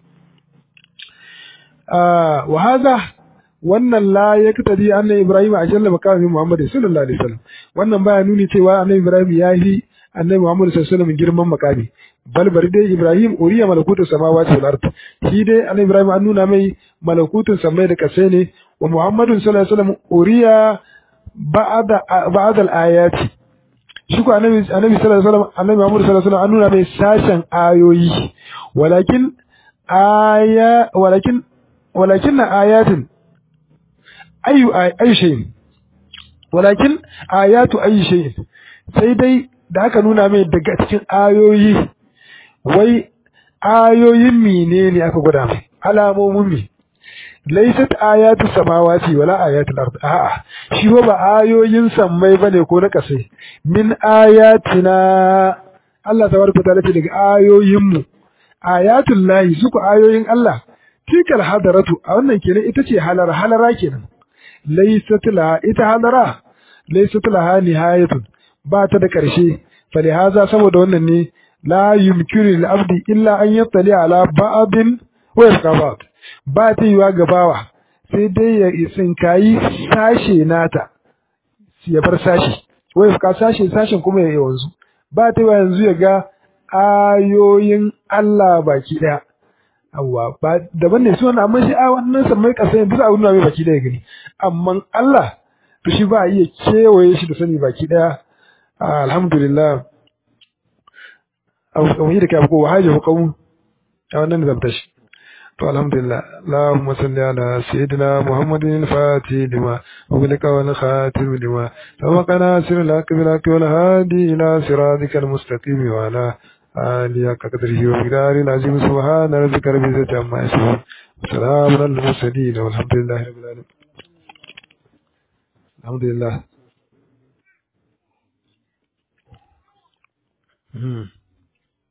ard wa hadha wannan la yaktadi annabi Ibrahim ajalla makamin Muhammad sallallahu alaihi wasallam wannan baya nuni cewa annabi Ibrahim yayi annabi Muhammad sallallahu alaihi wasallam girman makami bal bari dai Ibrahim uriya malakutus samawati wal ard shi dai annabi Ibrahim an nuna mai malakutun samai da kasai ne wa Muhammadun sallallahu alaihi wasallam uriya ba'da ba'da al ayati shi ko annabi annabi sallallahu alaihi wasallam annabi Muhammad sallallahu alaihi wasallam an nuna mai sashen ayoyi walakin aya walakin walakin ayatin ayu ayu shay'in walakin ayatu ayu shay'in sai dai da aka nuna mai daga cikin ayoyi wai ayoyin menene aka gwada mai alamomin me laysat ayatu samawati wala ayatul ard a'a shi ba ayoyin sammai bane ko na kasai min ayatina Allah tabaraka ta'ala ce daga ayoyin mu ayatul lahi suku ayoyin Allah tikal hadaratu a wannan kenan ita ce halar halara kenan laysat la ita halara laysat laha nihayatun ba ta da ƙarshe falihaza saboda wannan ne la yumkinu lil abdi illa an yattali ala ba'din wa yasqabat ba ta yiwa gabawa sai dai ya isinkayi sashe nata ya bar sashi wa yasqa sashe sashen kuma ya wanzu ba ta yiwa yanzu ya ga ayoyin Allah baki daya awwa ba daban ne su wannan amma shi a wannan san mai kasa yanzu a nuna mai baki daya gani amma Allah to shi ba iya kewaye shi da sani baki daya alhamdulillah abu kamar da kai ko wahaje ko kawu a wannan zamta shi to alhamdulillah allahumma salli ala sayyidina muhammadin fatih lima wa bilika wa khatim lima sabaqana sirul akbar wal hadi ila siratikal mustaqim wa ala alihi ka qadrihi wa bidari azim subhana rabbika rabbil izzati amma yasifun salamun alal mursalin walhamdulillahi rabbil alamin alhamdulillah Hmm.